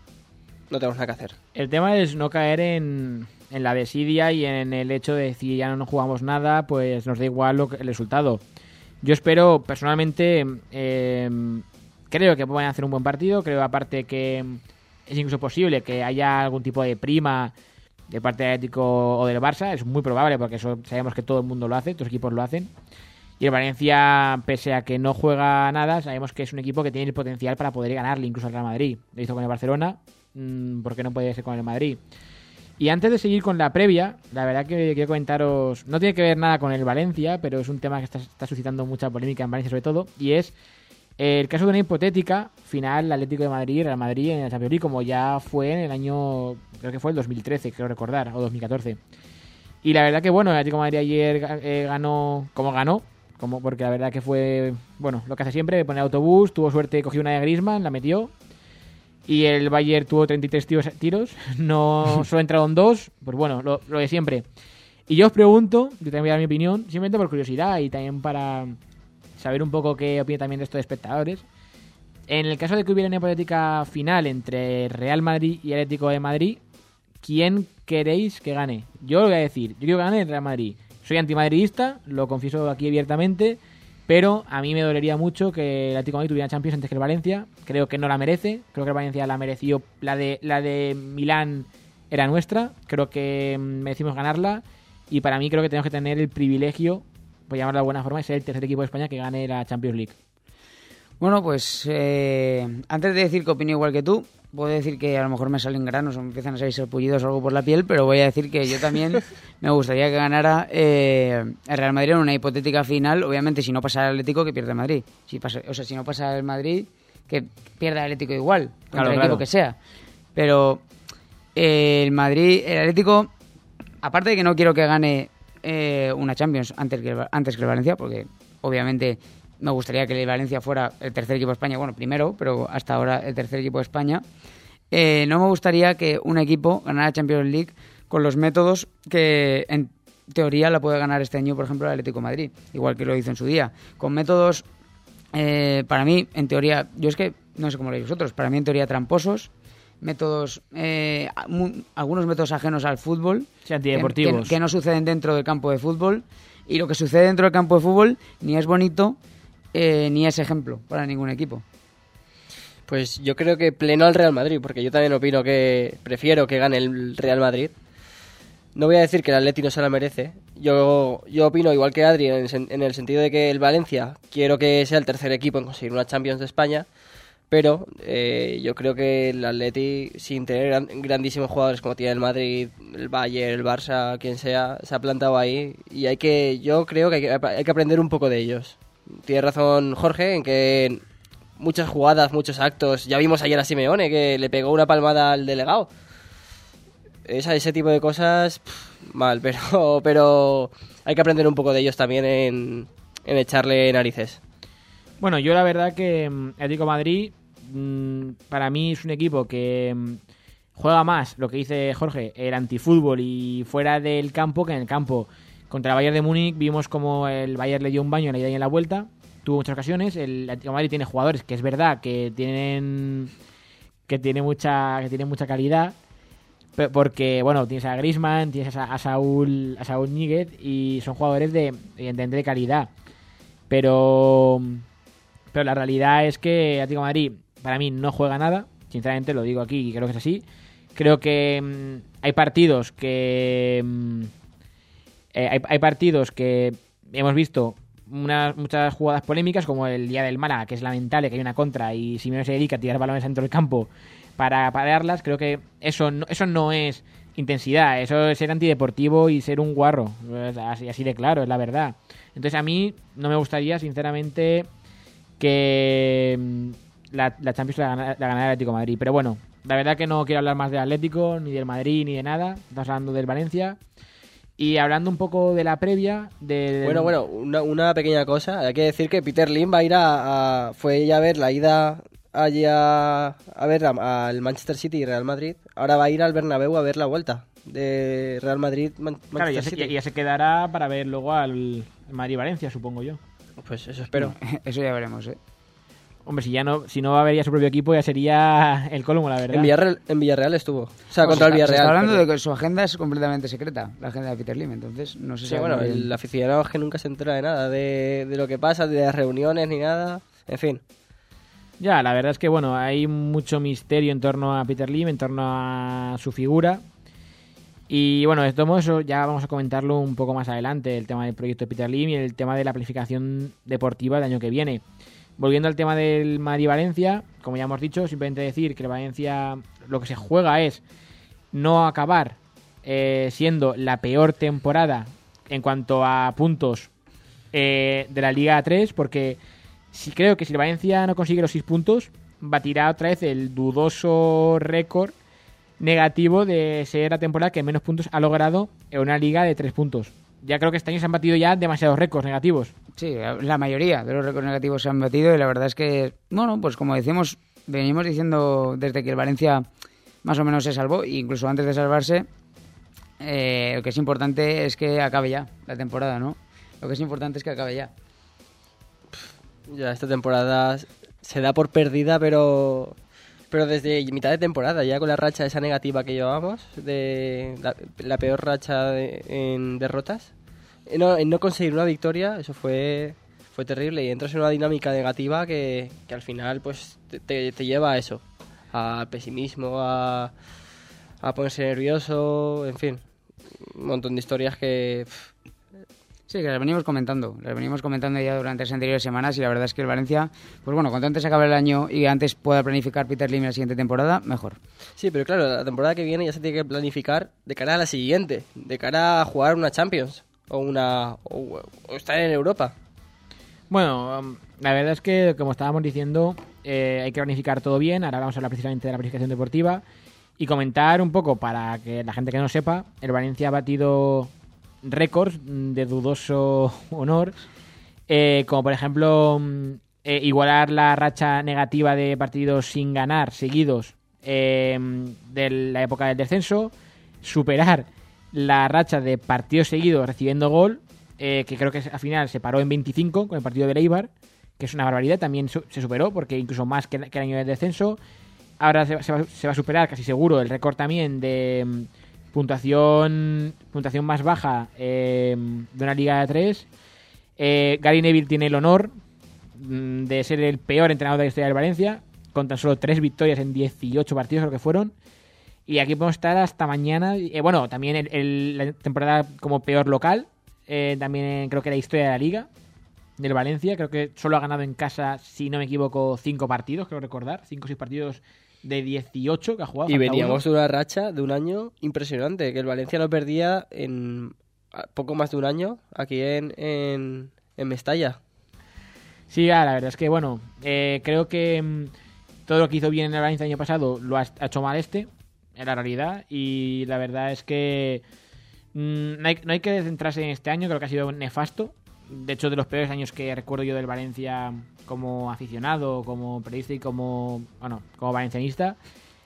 no tenemos nada que hacer. El tema es no caer en, en la desidia y en el hecho de si ya no nos jugamos nada, pues nos da igual lo que, el resultado. Yo espero, personalmente, eh, creo que pueden hacer un buen partido. Creo, aparte, que es incluso posible que haya algún tipo de prima de parte del Atlético o del Barça. Es muy probable porque eso sabemos que todo el mundo lo hace, todos los equipos lo hacen. Y el Valencia, pese a que no juega nada, sabemos que es un equipo que tiene el potencial para poder ganarle incluso al Real Madrid. Lo hizo con el Barcelona, ¿por qué no puede ser con el Madrid? Y antes de seguir con la previa, la verdad que quiero comentaros, no tiene que ver nada con el Valencia, pero es un tema que está, está suscitando mucha polémica en Valencia sobre todo, y es el caso de una hipotética final Atlético de Madrid, Real Madrid en el Champions League, como ya fue en el año, creo que fue el dos mil trece, creo recordar, o dos mil catorce. Y la verdad que bueno, el Atlético de Madrid ayer eh, ganó como ganó, como porque la verdad que fue, bueno, lo que hace siempre, poner autobús, tuvo suerte, cogió una de Griezmann, la metió. Y el Bayern tuvo treinta y tres tiros, tiros no solo entraron dos, pues bueno, lo, lo de siempre. Y yo os pregunto, yo también voy a dar mi opinión, simplemente por curiosidad y también para saber un poco qué opina también de estos espectadores. En el caso de que hubiera una hipotética final entre Real Madrid y Atlético de Madrid, ¿quién queréis que gane? Yo lo voy a decir, yo quiero que gane el Real Madrid. Soy antimadridista, lo confieso aquí abiertamente, pero a mí me dolería mucho que el Atlético de Madrid tuviera Champions antes que el Valencia. Creo que no la merece. Creo que el Valencia la mereció. La de, la de Milán era nuestra. Creo que merecimos ganarla. Y para mí creo que tenemos que tener el privilegio, por llamarlo de alguna forma, de ser el tercer equipo de España que gane la Champions League. Bueno, pues eh, antes de decir que opino igual que tú, puedo decir que a lo mejor me salen granos o me empiezan a salir sarpullidos o algo por la piel, pero voy a decir que yo también me gustaría que ganara eh, el Real Madrid en una hipotética final. Obviamente, si no pasa el Atlético, que pierde el Madrid. Si pasa, o sea, si no pasa el Madrid, que pierda el Atlético igual, contra claro, el claro. equipo que sea. Pero eh, el Madrid, el Atlético, aparte de que no quiero que gane eh, una Champions antes que, el, antes que el Valencia, porque obviamente me gustaría que el Valencia fuera el tercer equipo de España, bueno, primero, pero hasta ahora el tercer equipo de España. Eh, no me gustaría que un equipo ganara Champions League con los métodos que en teoría la puede ganar este año, por ejemplo, el Atlético de Madrid, igual que lo hizo en su día. Con métodos, eh, para mí, en teoría, yo es que no sé cómo lo veis vosotros, para mí en teoría tramposos, métodos, eh, muy, algunos métodos ajenos al fútbol, sí, antideportivos. Que, que, que no suceden dentro del campo de fútbol, y lo que sucede dentro del campo de fútbol ni es bonito, Eh, ni es ejemplo para ningún equipo. Pues yo creo que pleno al Real Madrid, porque yo también opino que prefiero que gane el Real Madrid. No voy a decir que el Atleti no se la merece. Yo, yo opino igual que Adri, en el, en el sentido de que el Valencia quiero que sea el tercer equipo en conseguir una Champions de España, Pero eh, yo creo que el Atleti, sin tener gran, grandísimos jugadores como tiene el Madrid, el Bayern, el Barça, quien sea, se ha plantado ahí. Y hay que, yo creo que hay que, hay que aprender un poco de ellos. Tiene razón Jorge en que muchas jugadas, muchos actos. Ya vimos ayer a Simeone que le pegó una palmada al delegado. Esa, ese tipo de cosas, pff, mal, pero, pero hay que aprender un poco de ellos también en, en echarle narices. Bueno, yo la verdad que Atlético de Madrid, para mí es un equipo que juega más, lo que dice Jorge, el antifútbol y fuera del campo que en el campo. Contra el Bayern de Múnich vimos como el Bayern le dio un baño en la ida y en la vuelta, tuvo muchas ocasiones. El Atlético de Madrid tiene jugadores que es verdad que tienen que tiene mucha que tienen mucha calidad, porque bueno, tienes a Griezmann, tienes a, a Saúl a Saúl Ñíguez y son jugadores de evidentemente de calidad, pero pero la realidad es que Atlético de Madrid para mí no juega nada, sinceramente lo digo aquí y creo que es así. Creo que mmm, hay partidos que mmm, eh, hay, hay partidos que hemos visto unas, muchas jugadas polémicas, como el día del Málaga, que es lamentable, que hay una contra y Simeone se dedica a tirar balones dentro del campo para pararlas. Creo que eso no, eso no es intensidad, eso es ser antideportivo y ser un guarro, así, así de claro, es la verdad. Entonces a mí no me gustaría sinceramente que La, la Champions la, la ganará el Atlético de Madrid. Pero bueno, la verdad que no quiero hablar más del Atlético, ni del Madrid, ni de nada. Estamos hablando del Valencia. Y hablando un poco de la previa... Del... Bueno, bueno, una, una pequeña cosa. Hay que decir que Peter Lim va a ir a... a fue ya a ver la ida allí a, a ver a, al Manchester City y Real Madrid. Ahora va a ir al Bernabéu a ver la vuelta de Real Madrid Manchester claro, ya City. Se, ya, ya se quedará para ver luego al Madrid-Valencia, supongo yo. Pues eso espero. Eso ya veremos, ¿eh? Hombre, si ya no si no va a haber ya su propio equipo, ya sería el colmo, la verdad. En Villarreal, en Villarreal estuvo. O sea, pues contra está, el Villarreal. Se está hablando pero... de que su agenda es completamente secreta, la agenda de Peter Lim, entonces no sé si... Sí, bueno, el aficionado es que nunca se entera de nada, de, de lo que pasa, de las reuniones ni nada, en fin. Ya, la verdad es que, bueno, hay mucho misterio en torno a Peter Lim, en torno a su figura. Y bueno, de todo modo, eso ya vamos a comentarlo un poco más adelante, el tema del proyecto de Peter Lim y el tema de la planificación deportiva del año que viene. Volviendo al tema del Madrid-Valencia, como ya hemos dicho, simplemente decir que el Valencia lo que se juega es no acabar eh, siendo la peor temporada en cuanto a puntos eh, de la Liga tres, porque si creo que si el Valencia no consigue los seis puntos, batirá otra vez el dudoso récord negativo de ser la temporada que menos puntos ha logrado en una liga de tres puntos. Ya creo que este año se han batido ya demasiados récords negativos. Sí, la mayoría de los récords negativos se han batido y la verdad es que, bueno, pues como decimos, venimos diciendo desde que el Valencia más o menos se salvó, incluso antes de salvarse, eh, lo que es importante es que acabe ya la temporada, ¿no? Lo que es importante es que acabe ya. Ya esta temporada se da por perdida, pero pero desde mitad de temporada, ya con la racha esa negativa que llevábamos, de la, la peor racha de, en derrotas, en no, en no conseguir una victoria, eso fue fue terrible y entras en una dinámica negativa que, que al final pues te, te, te lleva a eso, a pesimismo, a, a ponerse nervioso, en fin, un montón de historias que... Pff, sí, que las venimos comentando, las venimos comentando ya durante las anteriores semanas y la verdad es que el Valencia, pues bueno, cuanto antes acabe el año y antes pueda planificar Peter Lim la siguiente temporada, mejor. Sí, pero claro, la temporada que viene ya se tiene que planificar de cara a la siguiente, de cara a jugar una Champions o una o, o estar en Europa. Bueno, la verdad es que, como estábamos diciendo, eh, hay que planificar todo bien. Ahora vamos a hablar precisamente de la planificación deportiva y comentar un poco, para que la gente que no sepa, el Valencia ha batido récords de dudoso honor, eh, como por ejemplo eh, igualar la racha negativa de partidos sin ganar seguidos eh, de la época del descenso, superar la racha de partidos seguidos recibiendo gol, eh, que creo que al final se paró en veinticinco con el partido de Eibar, que es una barbaridad, también su- se superó, porque incluso más que, que el año del descenso. Ahora se, se, va, se va a superar casi seguro el récord también de puntuación puntuación más baja eh, de una liga de tres. eh, Gary Neville tiene el honor mm, de ser el peor entrenador de la historia del Valencia, con tan solo tres victorias en dieciocho partidos, creo que fueron, y aquí podemos estar hasta mañana. eh, bueno, también el, el, la temporada como peor local, eh, también creo que la historia de la liga, del Valencia. Creo que solo ha ganado en casa, si no me equivoco, cinco partidos, creo recordar. Cinco o seis partidos de dieciocho que ha jugado. Y veníamos uno. de una racha de un año impresionante, que el Valencia no perdía en poco más de un año aquí en, en, en Mestalla. Sí, la verdad es que, bueno, eh, creo que mmm, todo lo que hizo bien en el Valencia el año pasado lo ha, ha hecho mal este, en la realidad, y la verdad es que mmm, no, hay, no hay que centrarse en este año, creo que ha sido nefasto. De hecho, de los peores años que recuerdo yo del Valencia como aficionado, como periodista y como, bueno, como valencianista.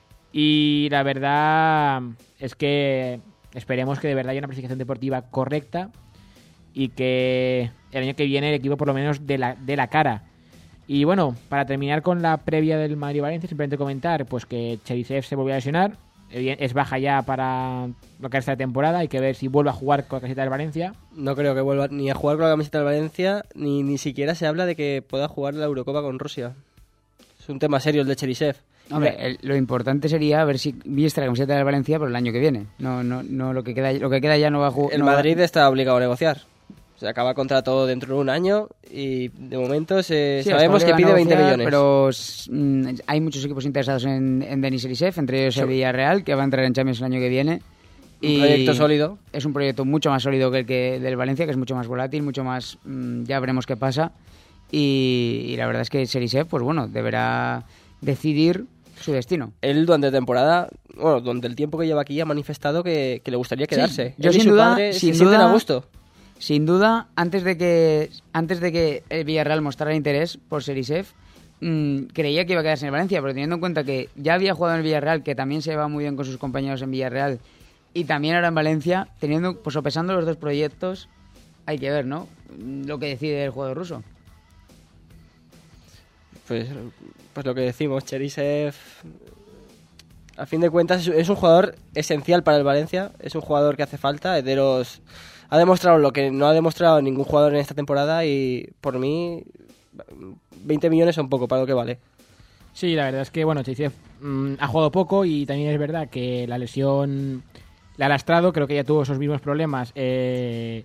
Y la verdad es que esperemos que de verdad haya una planificación deportiva correcta y que el año que viene el equipo por lo menos dé la, de la cara. Y bueno, para terminar con la previa del Madrid-Valencia, simplemente comentar pues que Cherisev se volvió a lesionar. Es baja ya para lo que resta de temporada. Hay que ver si vuelve a jugar con la camiseta del Valencia. No creo que vuelva ni a jugar con la camiseta del Valencia, ni ni siquiera se habla de que pueda jugar la Eurocopa con Rusia. Es un tema serio el de Cherisev. Hombre, el, lo importante sería ver si viste la camiseta del Valencia por el año que viene. No, no, no lo que queda, lo que queda ya no va a jugar. El no Madrid va... está obligado a negociar. Se acaba contrato dentro de un año y de momento se, sí, sabemos que pide veinte millones. Pero mm, hay muchos equipos interesados en, en Denis Cherisev, entre ellos sí. el Villarreal, que va a entrar en Champions el año que viene. Un y proyecto sólido. Es un proyecto mucho más sólido que el que del Valencia, que es mucho más volátil, mucho más... Mmm, ya veremos qué pasa. Y, y la verdad es que Cherisev, pues bueno, deberá decidir su destino. Él durante temporada, bueno, durante el tiempo que lleva aquí ha manifestado que, que le gustaría quedarse. Sí, yo Él sin y su duda, padre sin se duda, sienten a gusto. Sin duda, antes de que antes de que el Villarreal mostrara interés por Cherisev, mmm, creía que iba a quedarse en el Valencia, pero teniendo en cuenta que ya había jugado en el Villarreal, que también se lleva muy bien con sus compañeros en Villarreal, y también ahora en Valencia, teniendo, pues sopesando los dos proyectos, hay que ver, ¿no? Lo que decide el jugador ruso. Pues, pues lo que decimos, Cherisev, a fin de cuentas, es un jugador esencial para el Valencia, es un jugador que hace falta. Ederos ha demostrado lo que no ha demostrado ningún jugador en esta temporada y por mí veinte millones son poco para lo que vale. Sí, la verdad es que bueno, Cherisev mmm, ha jugado poco y también es verdad que la lesión le ha lastrado, creo que ya tuvo esos mismos problemas. Eh...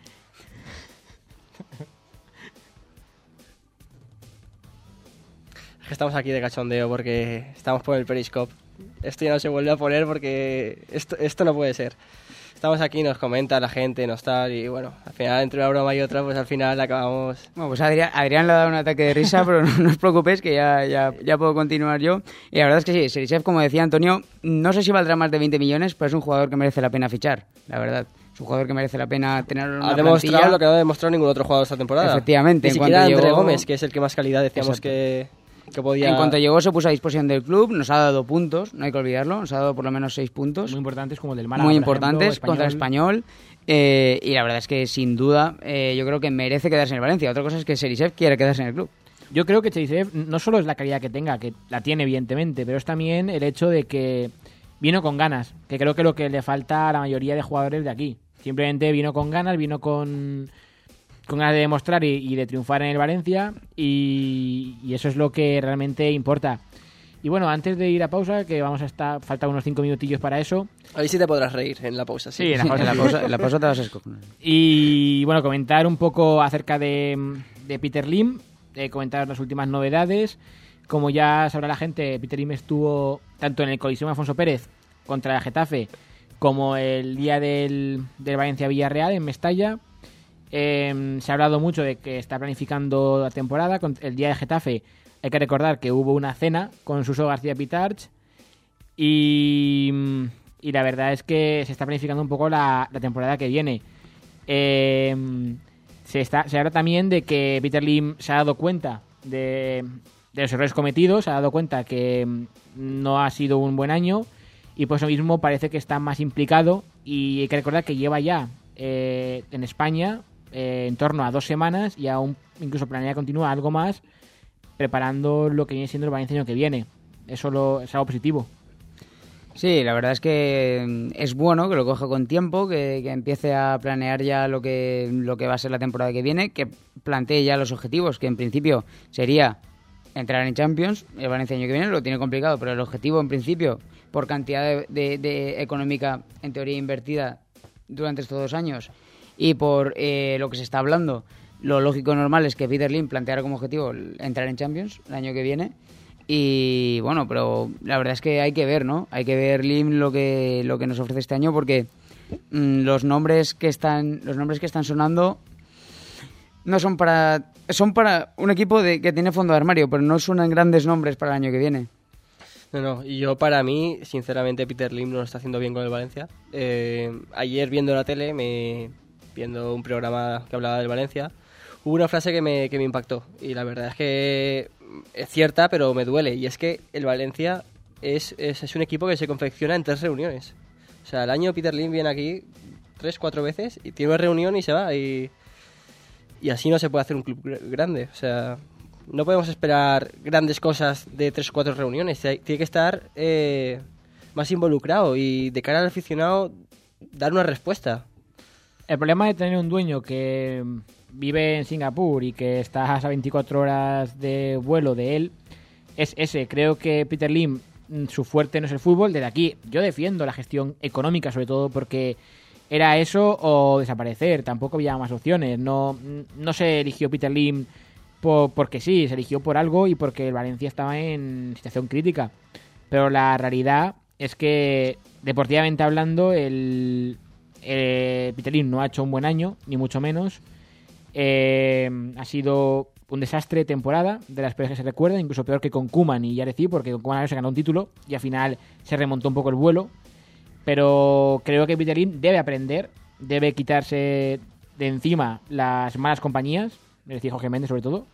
Estamos aquí de cachondeo porque estamos por el Periscope. Esto ya no se vuelve a poner porque esto, esto no puede ser. Estamos aquí, nos comenta la gente, nos tal, y bueno, al final entre una broma y otra, pues al final acabamos... Bueno, pues Adrián, Adrián le ha dado un ataque de risa, pero no, no os preocupéis que ya, ya, ya puedo continuar yo. Y la verdad es que sí, Cherisev, como decía Antonio, no sé si valdrá más de veinte millones, pero es un jugador que merece la pena fichar, la verdad. Es un jugador que merece la pena tener en una Ha demostrado plantilla. Lo que no ha demostrado ningún otro jugador esta temporada. Efectivamente. Ni siquiera André llegó... Gómez, que es el que más calidad decíamos que... Que podía... En cuanto llegó se puso a disposición del club, nos ha dado puntos, no hay que olvidarlo, nos ha dado por lo menos seis puntos. Muy importantes como el del Málaga, Muy por importantes ejemplo, contra el Español. Eh, y la verdad es que sin duda eh, yo creo que merece quedarse en el Valencia. Otra cosa es que Cherisev quiere quedarse en el club. Yo creo que Cherisev no solo es la calidad que tenga, que la tiene evidentemente, pero es también el hecho de que vino con ganas, que creo que lo que le falta a la mayoría de jugadores de aquí. Simplemente vino con ganas, vino con... con ganas de demostrar y, y de triunfar en el Valencia y, y eso es lo que realmente importa. Y bueno, antes de ir a pausa, que vamos a estar, faltan unos cinco minutillos para eso. Ahí sí te podrás reír en la pausa. Sí, sí en la pausa, en la pausa, en la pausa te vas a escoger. Y bueno, comentar un poco acerca de, de Peter Lim, eh, comentar las últimas novedades. Como ya sabrá la gente, Peter Lim estuvo tanto en el Coliseum Alfonso Pérez contra el Getafe como el día del, del Valencia-Villarreal en Mestalla. Eh, se ha hablado mucho de que está planificando la temporada. El día de Getafe hay que recordar que hubo una cena con Suso García Pitarch y, y la verdad es que se está planificando un poco la, la temporada que viene. Eh, se, está, se habla también de que Peter Lim se ha dado cuenta de, de los errores cometidos, se ha dado cuenta que no ha sido un buen año y por eso mismo parece que está más implicado y hay que recordar que lleva ya eh, en España Eh, en torno a dos semanas y aún incluso planea continuar algo más preparando lo que viene siendo el Valencia año que viene. Eso lo, es algo positivo. Sí, la verdad es que es bueno que lo coja con tiempo, que, que empiece a planear ya lo que, lo que va a ser la temporada que viene, que plantee ya los objetivos, que en principio sería entrar en Champions. El Valencia año que viene lo tiene complicado, pero el objetivo en principio, por cantidad de, de, de económica en teoría invertida durante estos dos años, y por eh, lo que se está hablando lo lógico y normal es que Peter Lim planteara como objetivo entrar en Champions el año que viene. Y bueno, pero la verdad es que hay que ver, ¿no? Hay que ver Lim lo que lo que nos ofrece este año, porque mmm, los nombres que están los nombres que están sonando no son para son para un equipo de, que tiene fondo de armario, pero no suenan grandes nombres para el año que viene. No, no, y yo para mí, sinceramente, Peter Lim no lo está haciendo bien con el Valencia. Eh, ayer viendo la tele, me, viendo un programa que hablaba del Valencia, hubo una frase que me, que me impactó, y la verdad es que es cierta, pero me duele, y es que el Valencia es, es, es un equipo que se confecciona en tres reuniones. O sea, al año Peter Lim viene aquí tres, cuatro veces, y tiene una reunión y se va, y, y así no se puede hacer un club grande. O sea, no podemos esperar grandes cosas de tres o cuatro reuniones. Tiene que estar eh, más involucrado y de cara al aficionado dar una respuesta. El problema de tener un dueño que vive en Singapur y que está a veinticuatro horas de vuelo de él es ese. Creo que Peter Lim, su fuerte no es el fútbol. Desde aquí yo defiendo la gestión económica, sobre todo porque era eso o desaparecer. Tampoco había más opciones. No, no se eligió Peter Lim Por, porque sí, se eligió por algo y porque el Valencia estaba en situación crítica. Pero la realidad es que, deportivamente hablando, el, el Peter Lim no ha hecho un buen año, ni mucho menos. Eh, ha sido un desastre de temporada, de las peores que se recuerdan, incluso peor que con Koeman y Yareci, porque con Koeman se ganó un título y al final se remontó un poco el vuelo. Pero creo que Peter Lim debe aprender, debe quitarse de encima las malas compañías, es decir, Jorge Méndez sobre todo.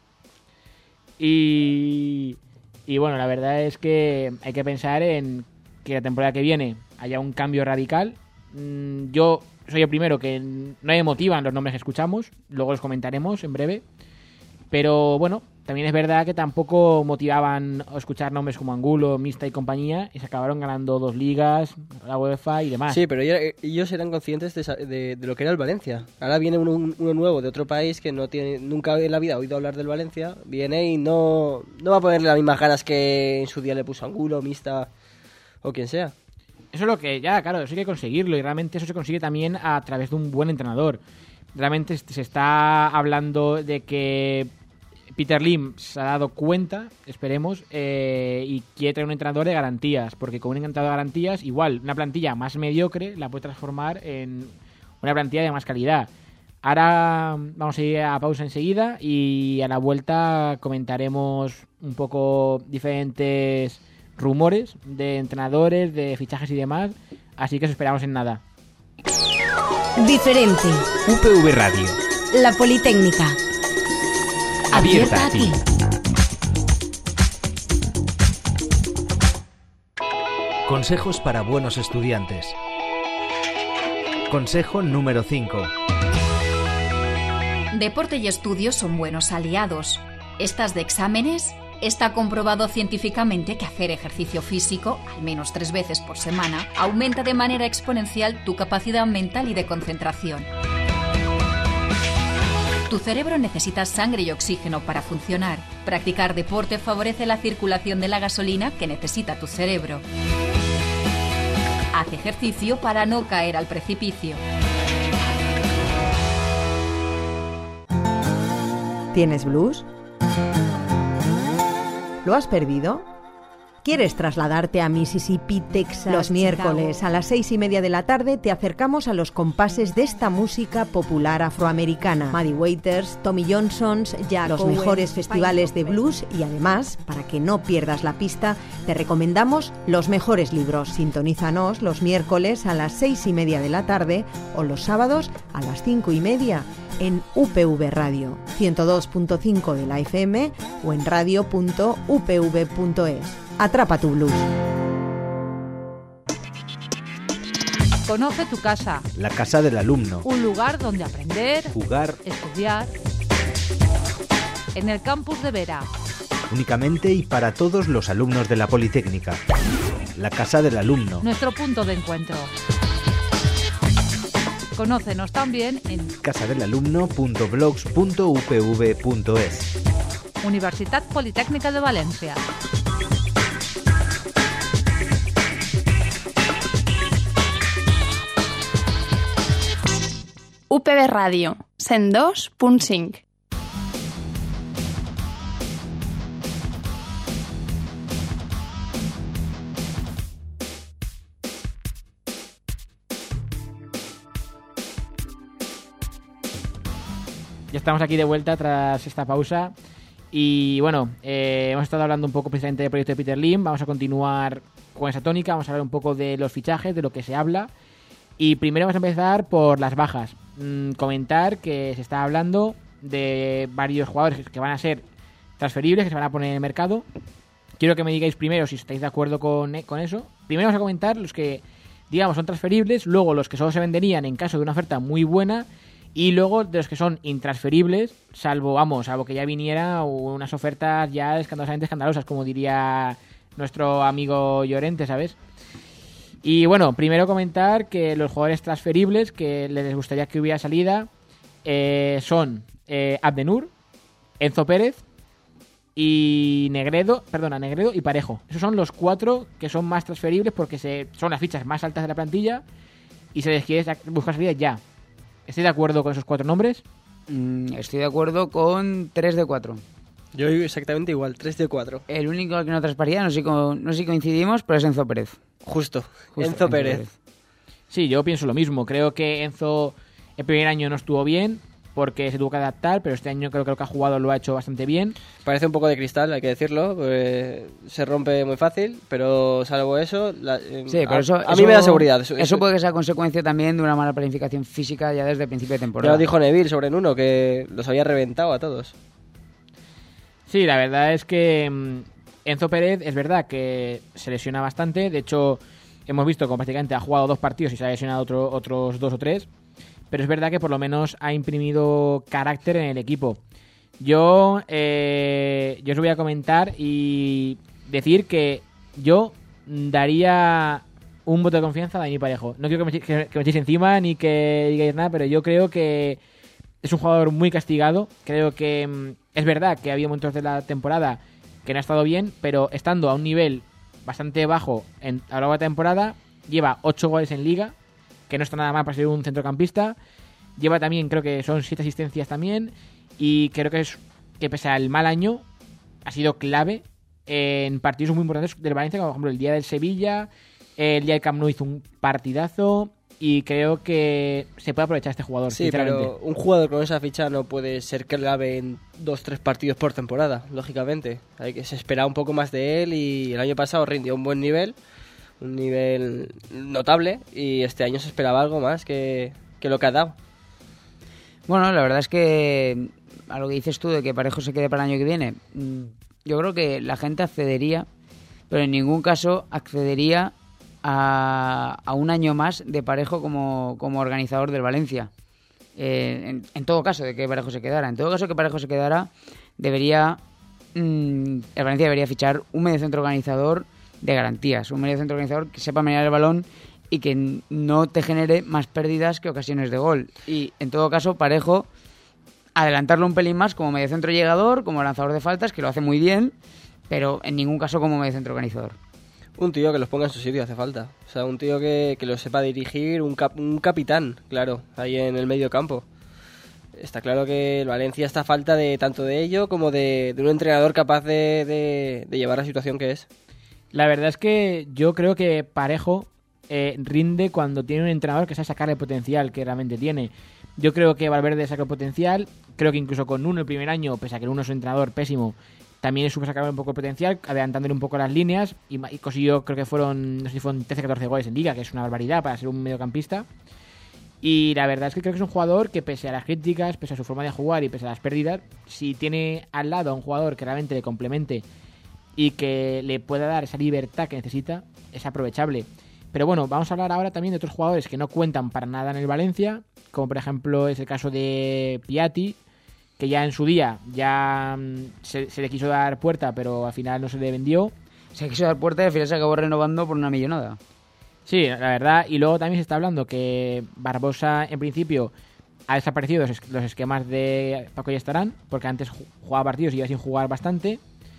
Y, y bueno, la verdad es que hay que pensar en que la temporada que viene haya un cambio radical. Yo soy el primero que no me motivan los nombres que escuchamos, luego los comentaremos en breve. Pero bueno, también es verdad que tampoco motivaban escuchar nombres como Angulo, Mista y compañía, y se acabaron ganando dos ligas, la UEFA y demás. Sí, pero ellos eran conscientes de, de, de lo que era el Valencia. Ahora viene uno, uno nuevo de otro país que no tiene nunca en la vida ha oído hablar del Valencia, viene y no, no va a ponerle las mismas ganas que en su día le puso Angulo, Mista o quien sea. Eso es lo que, ya, claro, eso hay que conseguirlo, y realmente eso se consigue también a través de un buen entrenador. Realmente se está hablando de que Peter Lim se ha dado cuenta, esperemos, eh, y quiere traer un entrenador de garantías, porque con un entrenador de garantías, igual, una plantilla más mediocre la puede transformar en una plantilla de más calidad. Ahora vamos a ir a pausa enseguida y a la vuelta comentaremos un poco diferentes rumores de entrenadores, de fichajes y demás, así que os esperamos en nada. Diferente. U P V Radio. La Politécnica. Abierta a ti. Consejos para buenos estudiantes. Consejo número cinco. Deporte y estudios son buenos aliados. ¿Estás de exámenes? Está comprobado científicamente que hacer ejercicio físico, al menos tres veces por semana, aumenta de manera exponencial tu capacidad mental y de concentración. Tu cerebro necesita sangre y oxígeno para funcionar. Practicar deporte favorece la circulación de la gasolina que necesita tu cerebro. Haz ejercicio para no caer al precipicio. ¿Tienes blues? ¿Lo has perdido? ¿Quieres trasladarte a Mississippi, Texas? Los miércoles Chicago. A las seis y media de la tarde te acercamos a los compases de esta música popular afroamericana. Muddy Waters, Tommy Johnson's, Jack los Owens, mejores festivales de blues, y además, para que no pierdas la pista, te recomendamos los mejores libros. Sintonízanos los miércoles a las seis y media de la tarde o los sábados a las cinco y media en U P V Radio, ciento dos punto cinco de la F M o en radio punto u p v punto es. Atrapa tu blues. Conoce tu casa. La casa del alumno. Un lugar donde aprender, Jugar. estudiar. En el campus de Vera. Únicamente y para todos los alumnos de la Politécnica. La casa del alumno. Nuestro punto de encuentro. Conócenos también en casadelalumno punto blogs punto u p v punto es. Universitat Politécnica de Valencia. U P V Ràdio, cent dos punt cinc. Ya estamos aquí de vuelta tras esta pausa. Y bueno, eh, hemos estado hablando un poco precisamente del proyecto de Peter Lim. Vamos a continuar con esa tónica. Vamos a hablar un poco de los fichajes, de lo que se habla. Y primero vamos a empezar por las bajas. Mm, comentar que se está hablando de varios jugadores que van a ser transferibles, que se van a poner en el mercado. Quiero que me digáis primero si estáis de acuerdo con, con eso. Primero vamos a comentar los que, digamos, son transferibles, luego los que solo se venderían en caso de una oferta muy buena, y luego de los que son intransferibles, salvo, vamos, salvo que ya viniera unas ofertas ya escandalosamente escandalosas, como diría nuestro amigo Llorente, ¿sabes? Y bueno, primero comentar que los jugadores transferibles que les gustaría que hubiera salida eh, son eh, Abdenur, Enzo Pérez y Negredo, perdona, Negredo y Parejo. Esos son los cuatro que son más transferibles porque se, son las fichas más altas de la plantilla y se les quiere buscar salida ya. ¿Estoy de acuerdo con esos cuatro nombres? Mm, estoy de acuerdo con tres de cuatro. Yo exactamente igual, tres de cuatro. El único que no traspasaría, no sé si, co- no sé si coincidimos, pero es Enzo Pérez. Justo, Justo, Enzo Pérez. Sí, yo pienso lo mismo. Creo que Enzo el primer año no estuvo bien porque se tuvo que adaptar, pero este año creo que lo que ha jugado lo ha hecho bastante bien. Parece un poco de cristal, hay que decirlo, pues se rompe muy fácil, pero salvo eso, la, Sí, pero a, eso, a eso, mí me da seguridad. Eso, Eso, puede que sea consecuencia también de una mala planificación física ya desde el principio de ya temporada. lo dijo Neville sobre Nuno, que los había reventado a todos. Sí, la verdad es que mm, Enzo Pérez es verdad que se lesiona bastante. De hecho, hemos visto que prácticamente ha jugado dos partidos y se ha lesionado otro, otros dos o tres. Pero es verdad que por lo menos ha imprimido carácter en el equipo. Yo, eh, yo os voy a comentar y decir que yo daría un voto de confianza a Dani Parejo. No quiero que me, que, que me echéis encima ni que digáis nada, pero yo creo que es un jugador muy castigado. Creo que mm, es verdad que había momentos de la temporada que no ha estado bien, pero estando a un nivel bastante bajo en, a lo largo de la temporada, lleva ocho goles en Liga, que no está nada mal para ser un centrocampista. Lleva también, creo que son siete asistencias también, y creo que es que pese al mal año ha sido clave en partidos muy importantes del Valencia, como por ejemplo el día del Sevilla, el día del Camp Nou hizo un partidazo, y creo que se puede aprovechar este jugador. Sí, pero un jugador con esa ficha no puede ser clave en dos tres partidos por temporada, lógicamente. Hay que se espera un poco más de él, y el año pasado rindió un buen nivel, un nivel notable, y este año se esperaba algo más que, que lo que ha dado. Bueno, la verdad es que a lo que dices tú de que Parejo se quede para el año que viene, yo creo que la gente accedería, pero en ningún caso accedería a, a un año más de Parejo como, como organizador del Valencia. Eh, en, en todo caso de que Parejo se quedara, en todo caso que Parejo se quedara, debería mmm, el Valencia debería fichar un mediocentro organizador de garantías, un mediocentro organizador que sepa manejar el balón y que no te genere más pérdidas que ocasiones de gol. Y en todo caso, Parejo, adelantarlo un pelín más como mediocentro llegador, como lanzador de faltas, que lo hace muy bien, pero en ningún caso como mediocentro organizador. Un tío que los ponga en su sitio hace falta. O sea, un tío que, que lo sepa dirigir, un, cap, un capitán, claro, ahí en el medio campo. Está claro que el Valencia está a falta de tanto de ello como de, de un entrenador capaz de, de, de llevar la situación que es. La verdad es que yo creo que Parejo eh, rinde cuando tiene un entrenador que sabe sacar el potencial que realmente tiene. Yo creo que Valverde saca el potencial. Creo que incluso con Nuno el primer año, pese a que Nuno es un entrenador pésimo, también supo sacar un poco el potencial, adelantándole un poco las líneas, y, y consiguió, creo que fueron, no sé si fueron trece catorce goles en Liga, que es una barbaridad para ser un mediocampista. Y la verdad es que creo que es un jugador que, pese a las críticas, pese a su forma de jugar y pese a las pérdidas, si tiene al lado a un jugador que realmente le complemente y que le pueda dar esa libertad que necesita, es aprovechable. Pero bueno, vamos a hablar ahora también de otros jugadores que no cuentan para nada en el Valencia, como por ejemplo es el caso de Piatti, que ya en su día ya se, se le quiso dar puerta, pero al final no se le vendió. Se quiso dar puerta y al final se acabó renovando por una millonada. Sí, la verdad. Y luego también se está hablando que Barbosa, en principio, ha desaparecido los esquemas de Paco Ayestarán, porque antes jugaba partidos y iba sin jugar bastante.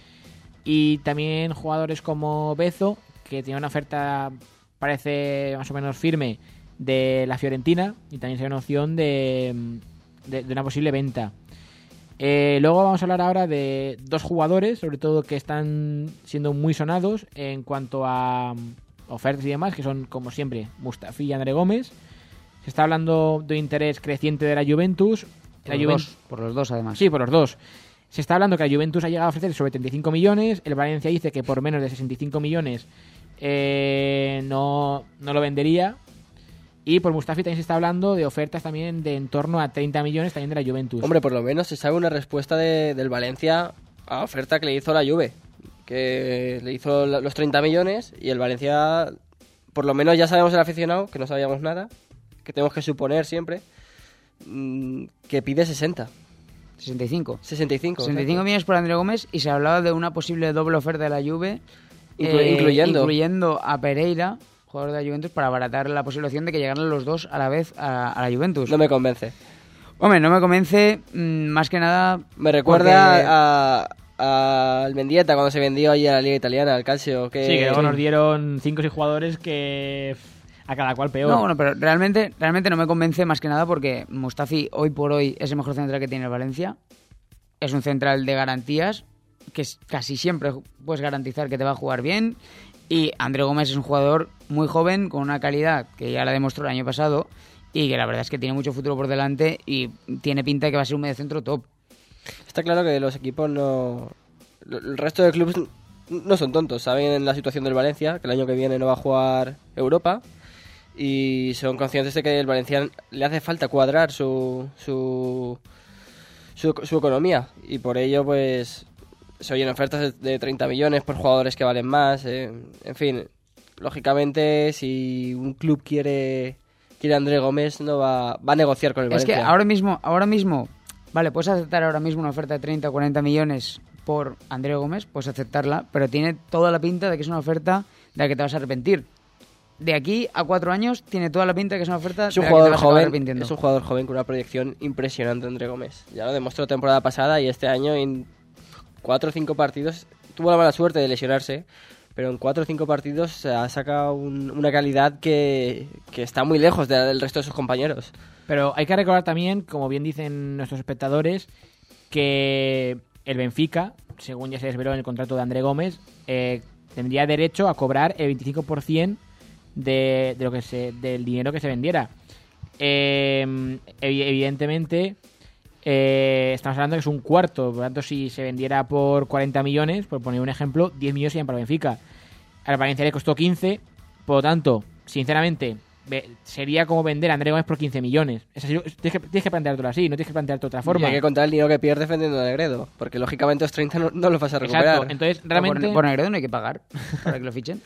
Y también jugadores como Bezo, que tenía una oferta, parece más o menos firme, de la Fiorentina, y también se ve una opción de, de, de una posible venta. Eh, luego vamos a hablar ahora de dos jugadores, sobre todo que están siendo muy sonados en cuanto a ofertas y demás, que son, como siempre, Mustafi y André Gómez. Se está hablando de interés creciente de la Juventus. Por, los dos, por los dos, además. Sí, por los dos. Se está hablando que la Juventus ha llegado a ofrecer sobre treinta y cinco millones, el Valencia dice que por menos de sesenta y cinco millones eh, no, no lo vendería, y por Mustafi también se está hablando de ofertas también de en torno a treinta millones también de la Juventus. Hombre, por lo menos se sabe una respuesta de, del Valencia a la oferta que le hizo la Juve, que le hizo los treinta millones, y el Valencia, por lo menos ya sabemos el aficionado, que no sabíamos nada, que tenemos que suponer siempre, mmm, que pide sesenta. sesenta y cinco. sesenta y cinco. sesenta y cinco millones por André Gómez, y se hablaba de una posible doble oferta de la Juve, Inclu- eh, incluyendo. incluyendo a Pereira, jugador de la Juventus, para abaratar la posible opción de que llegaran los dos a la vez a, a la Juventus. No me convence. Hombre, no me convence, mmm, más que nada... Me recuerda porque... a... al Mendieta cuando se vendió allí a la Liga Italiana, al Calcio. Que... Sí, que luego nos dieron cinco o seis jugadores que a cada cual peor. No, bueno, pero realmente, realmente no me convence más que nada porque Mustafi hoy por hoy es el mejor central que tiene el Valencia. Es un central de garantías, que casi siempre puedes garantizar que te va a jugar bien. Y André Gómez es un jugador muy joven, con una calidad que ya la demostró el año pasado, y que la verdad es que tiene mucho futuro por delante y tiene pinta de que va a ser un mediocentro top. Está claro que los equipos no... El resto de clubes no son tontos. Saben la situación del Valencia, que el año que viene no va a jugar Europa, y son conscientes de que el Valencia le hace falta cuadrar su su, su, su economía, y por ello pues se oyen ofertas de, de treinta millones por jugadores que valen más. Eh. En fin, lógicamente si un club quiere quiere a André Gómez, no va, va a negociar con el es Valencia. Es que ahora mismo, ahora mismo, vale, puedes aceptar ahora mismo una oferta de treinta o cuarenta millones por André Gómez, puedes aceptarla, pero tiene toda la pinta de que es una oferta de la que te vas a arrepentir. De aquí a cuatro años tiene toda la pinta de que es una oferta es un de la jugador que te vas a joven, acabar arrepintiendo. Es un jugador joven con una proyección impresionante, André Gómez. Ya lo demostró temporada pasada, y este año en cuatro o cinco partidos tuvo la mala suerte de lesionarse, pero en cuatro o cinco partidos se ha sacado un, una calidad que, que está muy lejos de, del resto de sus compañeros. Pero hay que recordar también, como bien dicen nuestros espectadores, que el Benfica, según ya se desveló en el contrato de André Gómez, eh, tendría derecho a cobrar el veinticinco por ciento de, de lo que se, del dinero que se vendiera. Eh, evidentemente, eh, estamos hablando que es un cuarto. Por lo tanto, si se vendiera por cuarenta millones, por poner un ejemplo, diez millones serían para Benfica. Al Valencia le costó quince, por lo tanto, sinceramente, sería como vender a André Gómez por quince millones. Es así, tienes, que, tienes que planteártelo así, no tienes que planteártelo de otra forma. Y hay que contar el dinero que pierdes vendiendo a Negredo, porque lógicamente los treinta no, no los vas a recuperar. Exacto, entonces realmente... Por, por Negredo no hay que pagar para que lo fichen.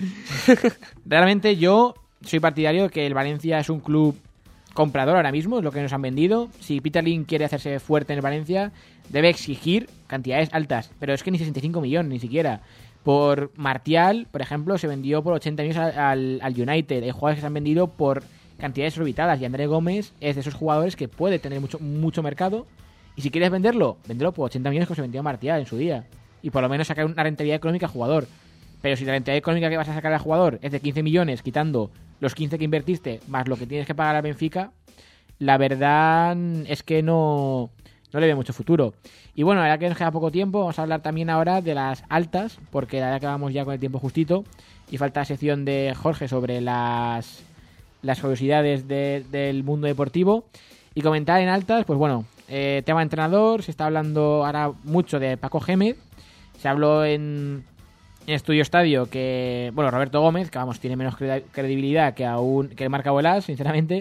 Realmente yo soy partidario de que el Valencia es un club comprador ahora mismo, es lo que nos han vendido. Si Peter Lim quiere hacerse fuerte en el Valencia, debe exigir cantidades altas, pero es que ni sesenta y cinco millones, ni siquiera. Por Martial, por ejemplo, se vendió por ochenta millones al, al United. Hay jugadores que se han vendido por cantidades orbitadas, y André Gómez es de esos jugadores que puede tener mucho mucho mercado, y si quieres venderlo, vendelo por ochenta millones que se vendió a Martial en su día, y por lo menos sacar una rentabilidad económica al jugador. Pero si la rentabilidad económica que vas a sacar al jugador es de quince millones, quitando los quince que invertiste más lo que tienes que pagar al Benfica, la verdad es que no, no le ve mucho futuro. Y bueno, ahora que nos queda poco tiempo, vamos a hablar también ahora de las altas, porque ahora que vamos ya con el tiempo justito y falta la sección de Jorge sobre las, las curiosidades de, del mundo deportivo. Y comentar en altas, pues bueno, eh, tema entrenador, se está hablando ahora mucho de Paco Gémez. Se habló en, en Estudio Estadio que, bueno, Roberto Gómez, que vamos, tiene menos credibilidad que aún que el Marca Volás, sinceramente,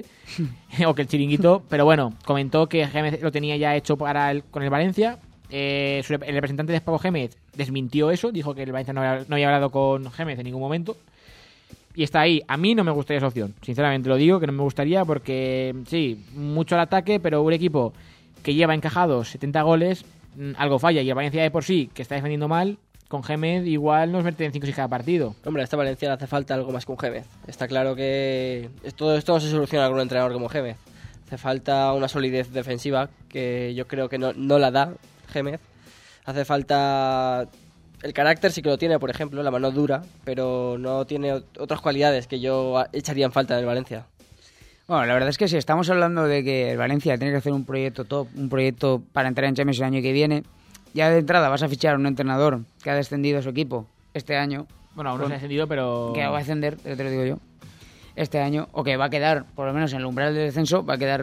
o que el Chiringuito, pero bueno, comentó que Gémez lo tenía ya hecho para el, con el Valencia. Eh, su, el representante de Paco Gémez desmintió eso, dijo que el Valencia no había, no había hablado con Gémez en ningún momento. Y está ahí. A mí no me gustaría esa opción, sinceramente lo digo, que no me gustaría, porque sí, mucho al ataque, pero un equipo que lleva encajados setenta goles, algo falla, y el Valencia de por sí, que está defendiendo mal, con Gémez igual nos meten cinco o seis cada partido. Hombre, a esta Valencia le hace falta algo más que un Gémez. Está claro que todo esto no se soluciona con un entrenador como Gémez. Hace falta una solidez defensiva que yo creo que no, no la da Gémez. Hace falta... El carácter sí que lo tiene, por ejemplo, la mano dura, pero no tiene otras cualidades que yo echaría en falta en el Valencia. Bueno, la verdad es que si estamos hablando de que el Valencia tiene que hacer un proyecto top, un proyecto para entrar en Champions el año que viene, ya de entrada vas a fichar a un entrenador que ha descendido a su equipo este año. Bueno, aún no se ha descendido, pero... Que va a descender, te lo digo yo, este año, o que va a quedar, por lo menos en el umbral del descenso, va a quedar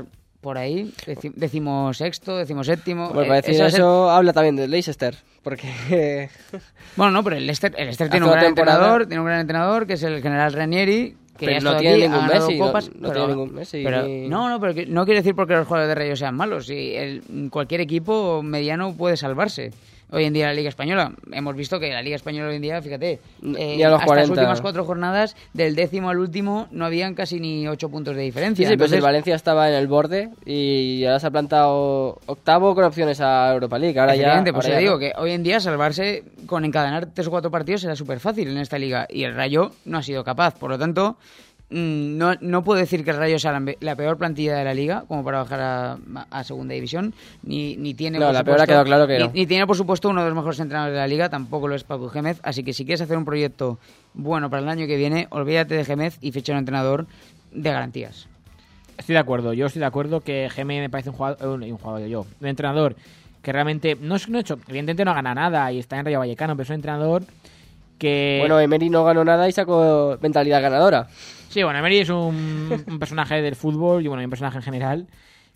por ahí, deci- decimosexto, decimoséptimo. Bueno, para decir Esa es el- eso, habla también del Leicester, porque... Bueno, no, pero el Leicester, el Leicester Hace tiene un una gran temporada- entrenador, tiene un gran entrenador, que es el general Ranieri, que Pero ya ha no estado tiene aquí, ningún ha ganado Messi, no- copas, no pero, tiene ningún Messi, pero- ni- no, no, pero que- no quiere decir porque los jugadores de Rayo sean malos. Si el- cualquier equipo mediano puede salvarse. Hoy en día la Liga Española, hemos visto que la Liga Española hoy en día, fíjate, eh, Ni a los hasta cuarenta. las últimas cuatro jornadas, del décimo al último, no habían casi ni ocho puntos de Sí, diferencia. sí, pues el Entonces, Valencia estaba en el borde y ahora se ha plantado octavo con opciones a Europa League. Ahora ya, efectivamente, pues ahora te ya digo no. que hoy en día salvarse con encadenar tres o cuatro partidos será súper fácil en esta liga y el Rayo no ha sido capaz. Por lo tanto, mm, no, no puedo decir que el Rayo sea la, la peor plantilla de la liga como para bajar a, a segunda división, ni, ni tiene No, por la peor ha supuesto- quedado claro que ni, no. ni tiene por supuesto uno de los mejores entrenadores de la liga, tampoco lo es Paco Gémez, así que si quieres hacer un proyecto bueno para el año que viene, olvídate de Gémez y ficha un entrenador de garantías. Estoy de acuerdo, yo estoy de acuerdo que Geme me parece un jugador, un, un jugador yo, un entrenador que realmente no es no ha hecho, evidentemente no gana nada y está en Rayo Vallecano, pero es un entrenador que Bueno, Emery no ganó nada y sacó mentalidad ganadora. sí, bueno, Emery es un, un personaje del fútbol y bueno, un personaje en general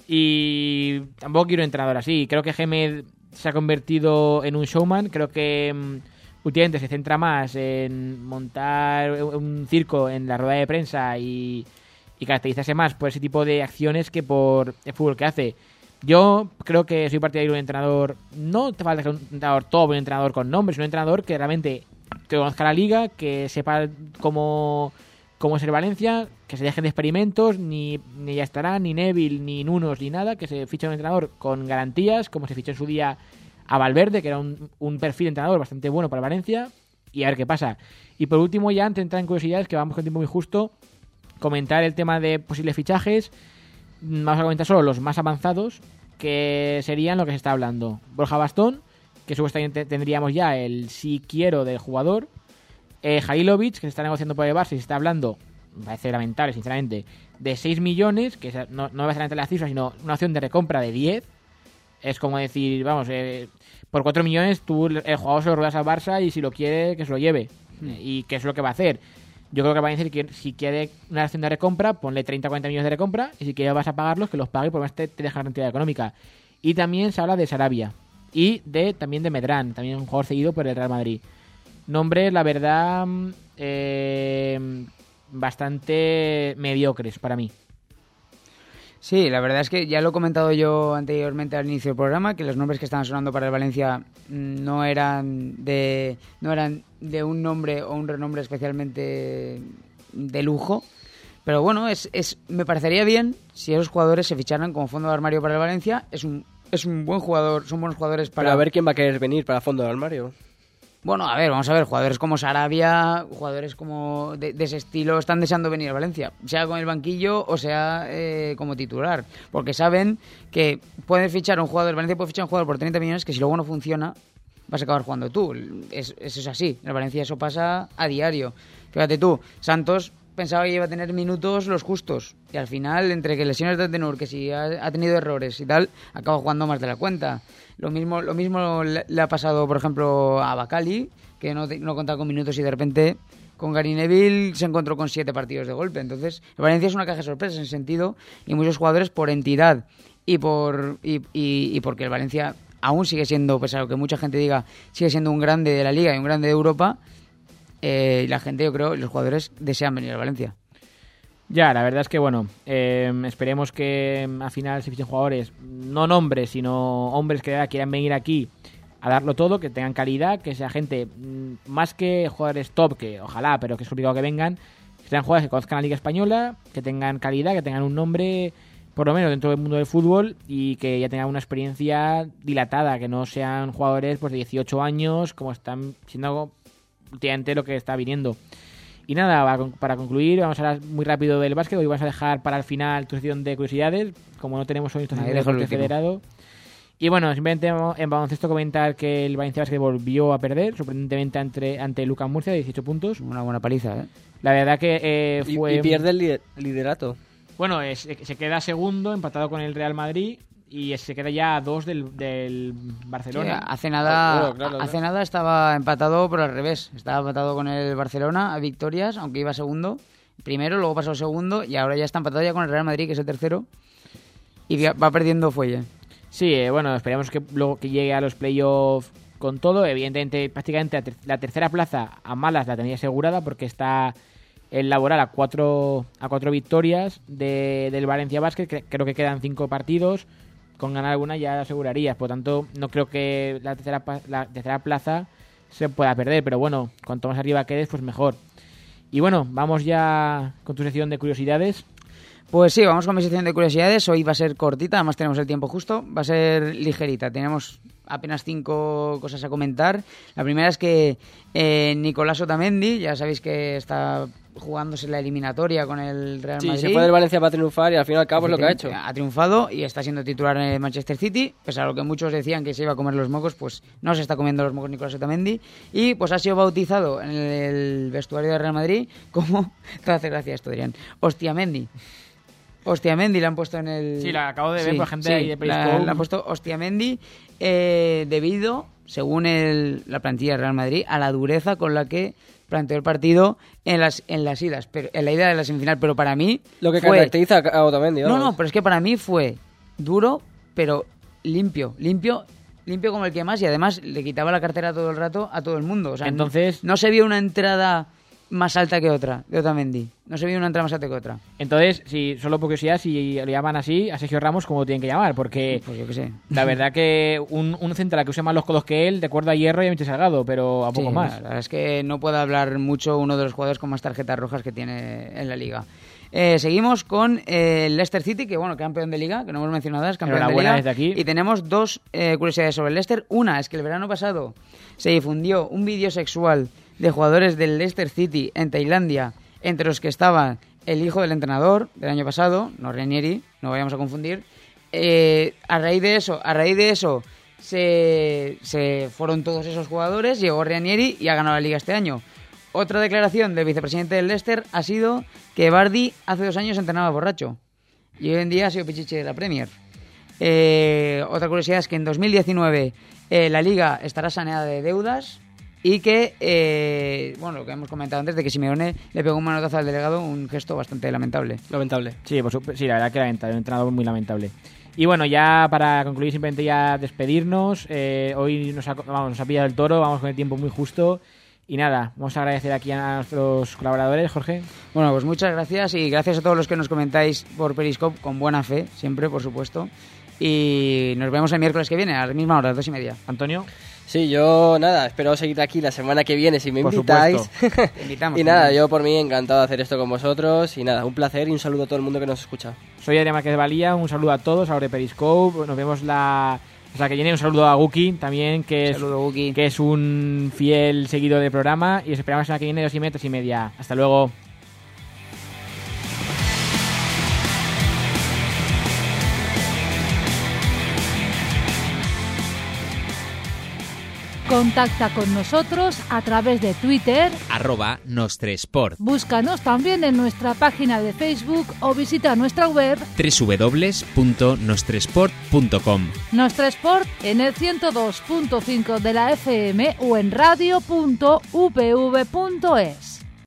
y tampoco quiero un entrenador así, creo que Geme se ha convertido en un showman, creo que mm, últimamente se centra más en montar un circo en la rueda de prensa y, y caracterizarse más por ese tipo de acciones que por el fútbol que hace. Yo creo que soy partidario de un entrenador, no te falta que un entrenador top, un entrenador con nombre, sino un entrenador que realmente que conozca la liga, que sepa cómo, cómo es el Valencia, que se dejen de experimentos, ni, ni ya estará, ni Neville, ni Nunos, ni nada, que se fiche un entrenador con garantías, como se fichó en su día a Valverde, que era un, un perfil de entrenador bastante bueno para Valencia, y a ver qué pasa. Y por último, ya antes de entrar en curiosidades, que vamos con tiempo muy justo, comentar el tema de posibles fichajes. Vamos a comentar solo los más avanzados, que serían lo que se está hablando. Borja Bastón, que supuestamente tendríamos ya el si quiero del jugador. Eh, Halilovic, que se está negociando por el Barça y se está hablando, me parece lamentable, sinceramente, de seis millones, que no, no va a ser entre las cifras, sino una opción de recompra de diez. Es como decir, vamos, eh, por cuatro millones tú el jugador se lo ruedas al Barça y si lo quiere, que se lo lleve. Hmm. ¿Y qué es lo que va a hacer? Yo creo que va a decir que si quiere una acción de recompra, ponle treinta a cuarenta millones de recompra y si quieres vas a pagarlos, que los pague porque te, te deja rentabilidad económica. Y también se habla de Sarabia y de también de Medrán, también un jugador seguido por el Real Madrid. Nombres, la verdad, eh, bastante mediocres para mí. Sí, la verdad es que ya lo he comentado yo anteriormente al inicio del programa, que los nombres que estaban sonando para el Valencia no eran de no eran de un nombre o un renombre especialmente de lujo. Pero bueno, es, es me parecería bien si esos jugadores se ficharan como fondo de armario para el Valencia. Es un es un buen jugador, son buenos jugadores para... Pero a ver quién va a querer venir para fondo del armario. Bueno, a ver, vamos a ver, jugadores como Sarabia, jugadores como de, de ese estilo están deseando venir a Valencia, sea con el banquillo o sea eh, como titular, porque saben que pueden fichar a un jugador, Valencia puede fichar a un jugador por treinta millones que si luego no funciona vas a acabar jugando tú. Es, eso es así, en Valencia eso pasa a diario. Fíjate tú, Santos pensaba que iba a tener minutos los justos y al final, entre que lesiones de Tenur, que si ha, ha tenido errores y tal, acaba jugando más de la cuenta. Lo mismo lo mismo le, le ha pasado, por ejemplo, a Bacali, que no, no contaba con minutos y de repente con Gary Neville se encontró con siete partidos de golpe. Entonces, el Valencia es una caja de sorpresas en ese sentido y muchos jugadores por entidad y por y, y, y porque el Valencia aún sigue siendo, pese a lo que mucha gente diga, sigue siendo un grande de la Liga y un grande de Europa. Eh, la gente, yo creo, los jugadores desean venir a Valencia. Ya, la verdad es que, bueno, eh, esperemos que al final se fichen jugadores, no nombres, sino hombres que quieran venir aquí a darlo todo, que tengan calidad, que sea gente más que jugadores top, que ojalá, pero que es complicado que vengan, que sean jugadores que conozcan la Liga Española, que tengan calidad, que tengan un nombre, por lo menos dentro del mundo del fútbol, y que ya tengan una experiencia dilatada, que no sean jugadores pues de dieciocho años, como están siendo últimamente lo que está viniendo. Y nada, para concluir, vamos a hablar muy rápido del básquet. Hoy vas a dejar para el final tu sección de curiosidades, como no tenemos hoy nuestra sección de federado. Y bueno, simplemente en baloncesto comentar que el Valencia Basket volvió a perder, sorprendentemente ante, ante Lucas Murcia, de dieciocho puntos. Una buena paliza, ¿eh? La verdad que eh, fue... Y, y pierde el liderato. Bueno, es, se queda segundo, empatado con el Real Madrid, y se queda ya a dos del, del Barcelona. Sí, hace nada claro, claro, claro. hace nada estaba empatado, pero al revés. Estaba empatado con el Barcelona a victorias, aunque iba segundo. Primero, luego pasó segundo, y ahora ya está empatado ya con el Real Madrid, que es el tercero. y va perdiendo fuelle. Sí, eh, bueno, esperemos que luego que llegue a los playoffs con todo. Evidentemente, prácticamente la, ter- la tercera plaza a malas la tenía asegurada porque está el Laboral a cuatro, a cuatro victorias de, del Valencia Basket. Cre- creo que quedan cinco partidos. Con ganar alguna ya la asegurarías. Por lo tanto, no creo que la tercera, la tercera plaza se pueda perder. Pero bueno, cuanto más arriba quedes, pues mejor. Y bueno, vamos ya con tu sección de curiosidades. Pues sí, vamos con mi sección de curiosidades. Hoy va a ser cortita, además tenemos el tiempo justo. Va a ser ligerita. Tenemos apenas cinco cosas a comentar. La primera es que eh, Nicolás Otamendi, ya sabéis que está jugándose la eliminatoria con el Real Madrid. Sí, se fue del Valencia para triunfar y al fin y al cabo es lo que ha hecho. Ha triunfado y está siendo titular en el Manchester City, pese a lo que muchos decían que se iba a comer los mocos, pues no se está comiendo los mocos Nicolás Otamendi. Y pues ha sido bautizado en el vestuario del Real Madrid como, te hace gracia esto, Adrián, Hostiamendi. Hostiamendi le han puesto en el... Sí, la acabo de ver sí, por gente sí, ahí de Periscope. Le han puesto Hostiamendi eh, debido, según el, la plantilla del Real Madrid, a la dureza con la que planteó el partido en las en las idas, pero en la ida de la semifinal, pero para mí lo que fue... caracteriza a Otamendi. No, no, pero es que para mí fue duro, pero limpio, limpio, limpio como el que más, y además le quitaba la cartera todo el rato a todo el mundo. O sea, entonces no, no se vio una entrada más alta que otra de Otamendi. No se vio una entrada más alta que otra. Entonces, si solo por curiosidad, si le llaman así a Sergio Ramos, ¿cómo lo tienen que llamar? Porque pues yo qué sé. La verdad que un, un central que usa más los codos que él, de cuerda a hierro y a Michel Salgado, pero a poco sí, más. La verdad es que no puede hablar mucho uno de los jugadores con más tarjetas rojas que tiene en la liga. Eh, seguimos con eh, el Leicester City, que bueno, campeón de liga, que no hemos mencionado, es campeón de liga. Desde aquí. Y tenemos dos eh, curiosidades sobre el Leicester. Una es que el verano pasado se difundió un vídeo sexual de jugadores del Leicester City en Tailandia, entre los que estaba el hijo del entrenador del año pasado, no Ranieri, no vayamos a confundir. Eh, a raíz de eso, a raíz de eso se, se fueron todos esos jugadores, llegó Ranieri y ha ganado la liga este año. Otra declaración del vicepresidente del Leicester ha sido que Vardy hace dos años entrenaba borracho y hoy en día ha sido pichichi de la Premier. Eh, otra curiosidad es que en dos mil diecinueve eh, la liga estará saneada de deudas y que, eh, bueno, lo que hemos comentado antes de que Simeone le pegó un manotazo al delegado, un gesto bastante lamentable. Lamentable. Sí, pues, sí, la verdad que lamentable, un entrenador muy lamentable. Y bueno, ya para concluir, simplemente ya despedirnos. Eh, hoy nos ha, vamos, nos ha pillado el toro, vamos con el tiempo muy justo. Y nada, vamos a agradecer aquí a nuestros colaboradores, Jorge. Bueno, pues muchas gracias y gracias a todos los que nos comentáis por Periscope, con buena fe, siempre, por supuesto. Y nos vemos el miércoles que viene, a la misma hora, a las dos y media. Antonio. Sí, yo nada, espero seguir aquí la semana que viene si me por invitáis. Te invitamos. Y nada, yo por mí encantado de hacer esto con vosotros. Y nada, un placer y un saludo a todo el mundo que nos escucha. Soy Adrián Márquez de Valía, un saludo a todos, ahora de Periscope. Nos vemos la... O sea, que viene un saludo a Guki también, que es, saludo, Guki. que es un fiel seguidor del programa. Y os esperamos la semana que viene, dos y media, tres y media. Hasta luego. Contacta con nosotros a través de Twitter, arroba Nostresport. Búscanos también en nuestra página de Facebook o visita nuestra web doble u doble u doble u punto nostresport punto com. Nostresport en el ciento dos punto cinco de la F M o en radio punto u p v punto es.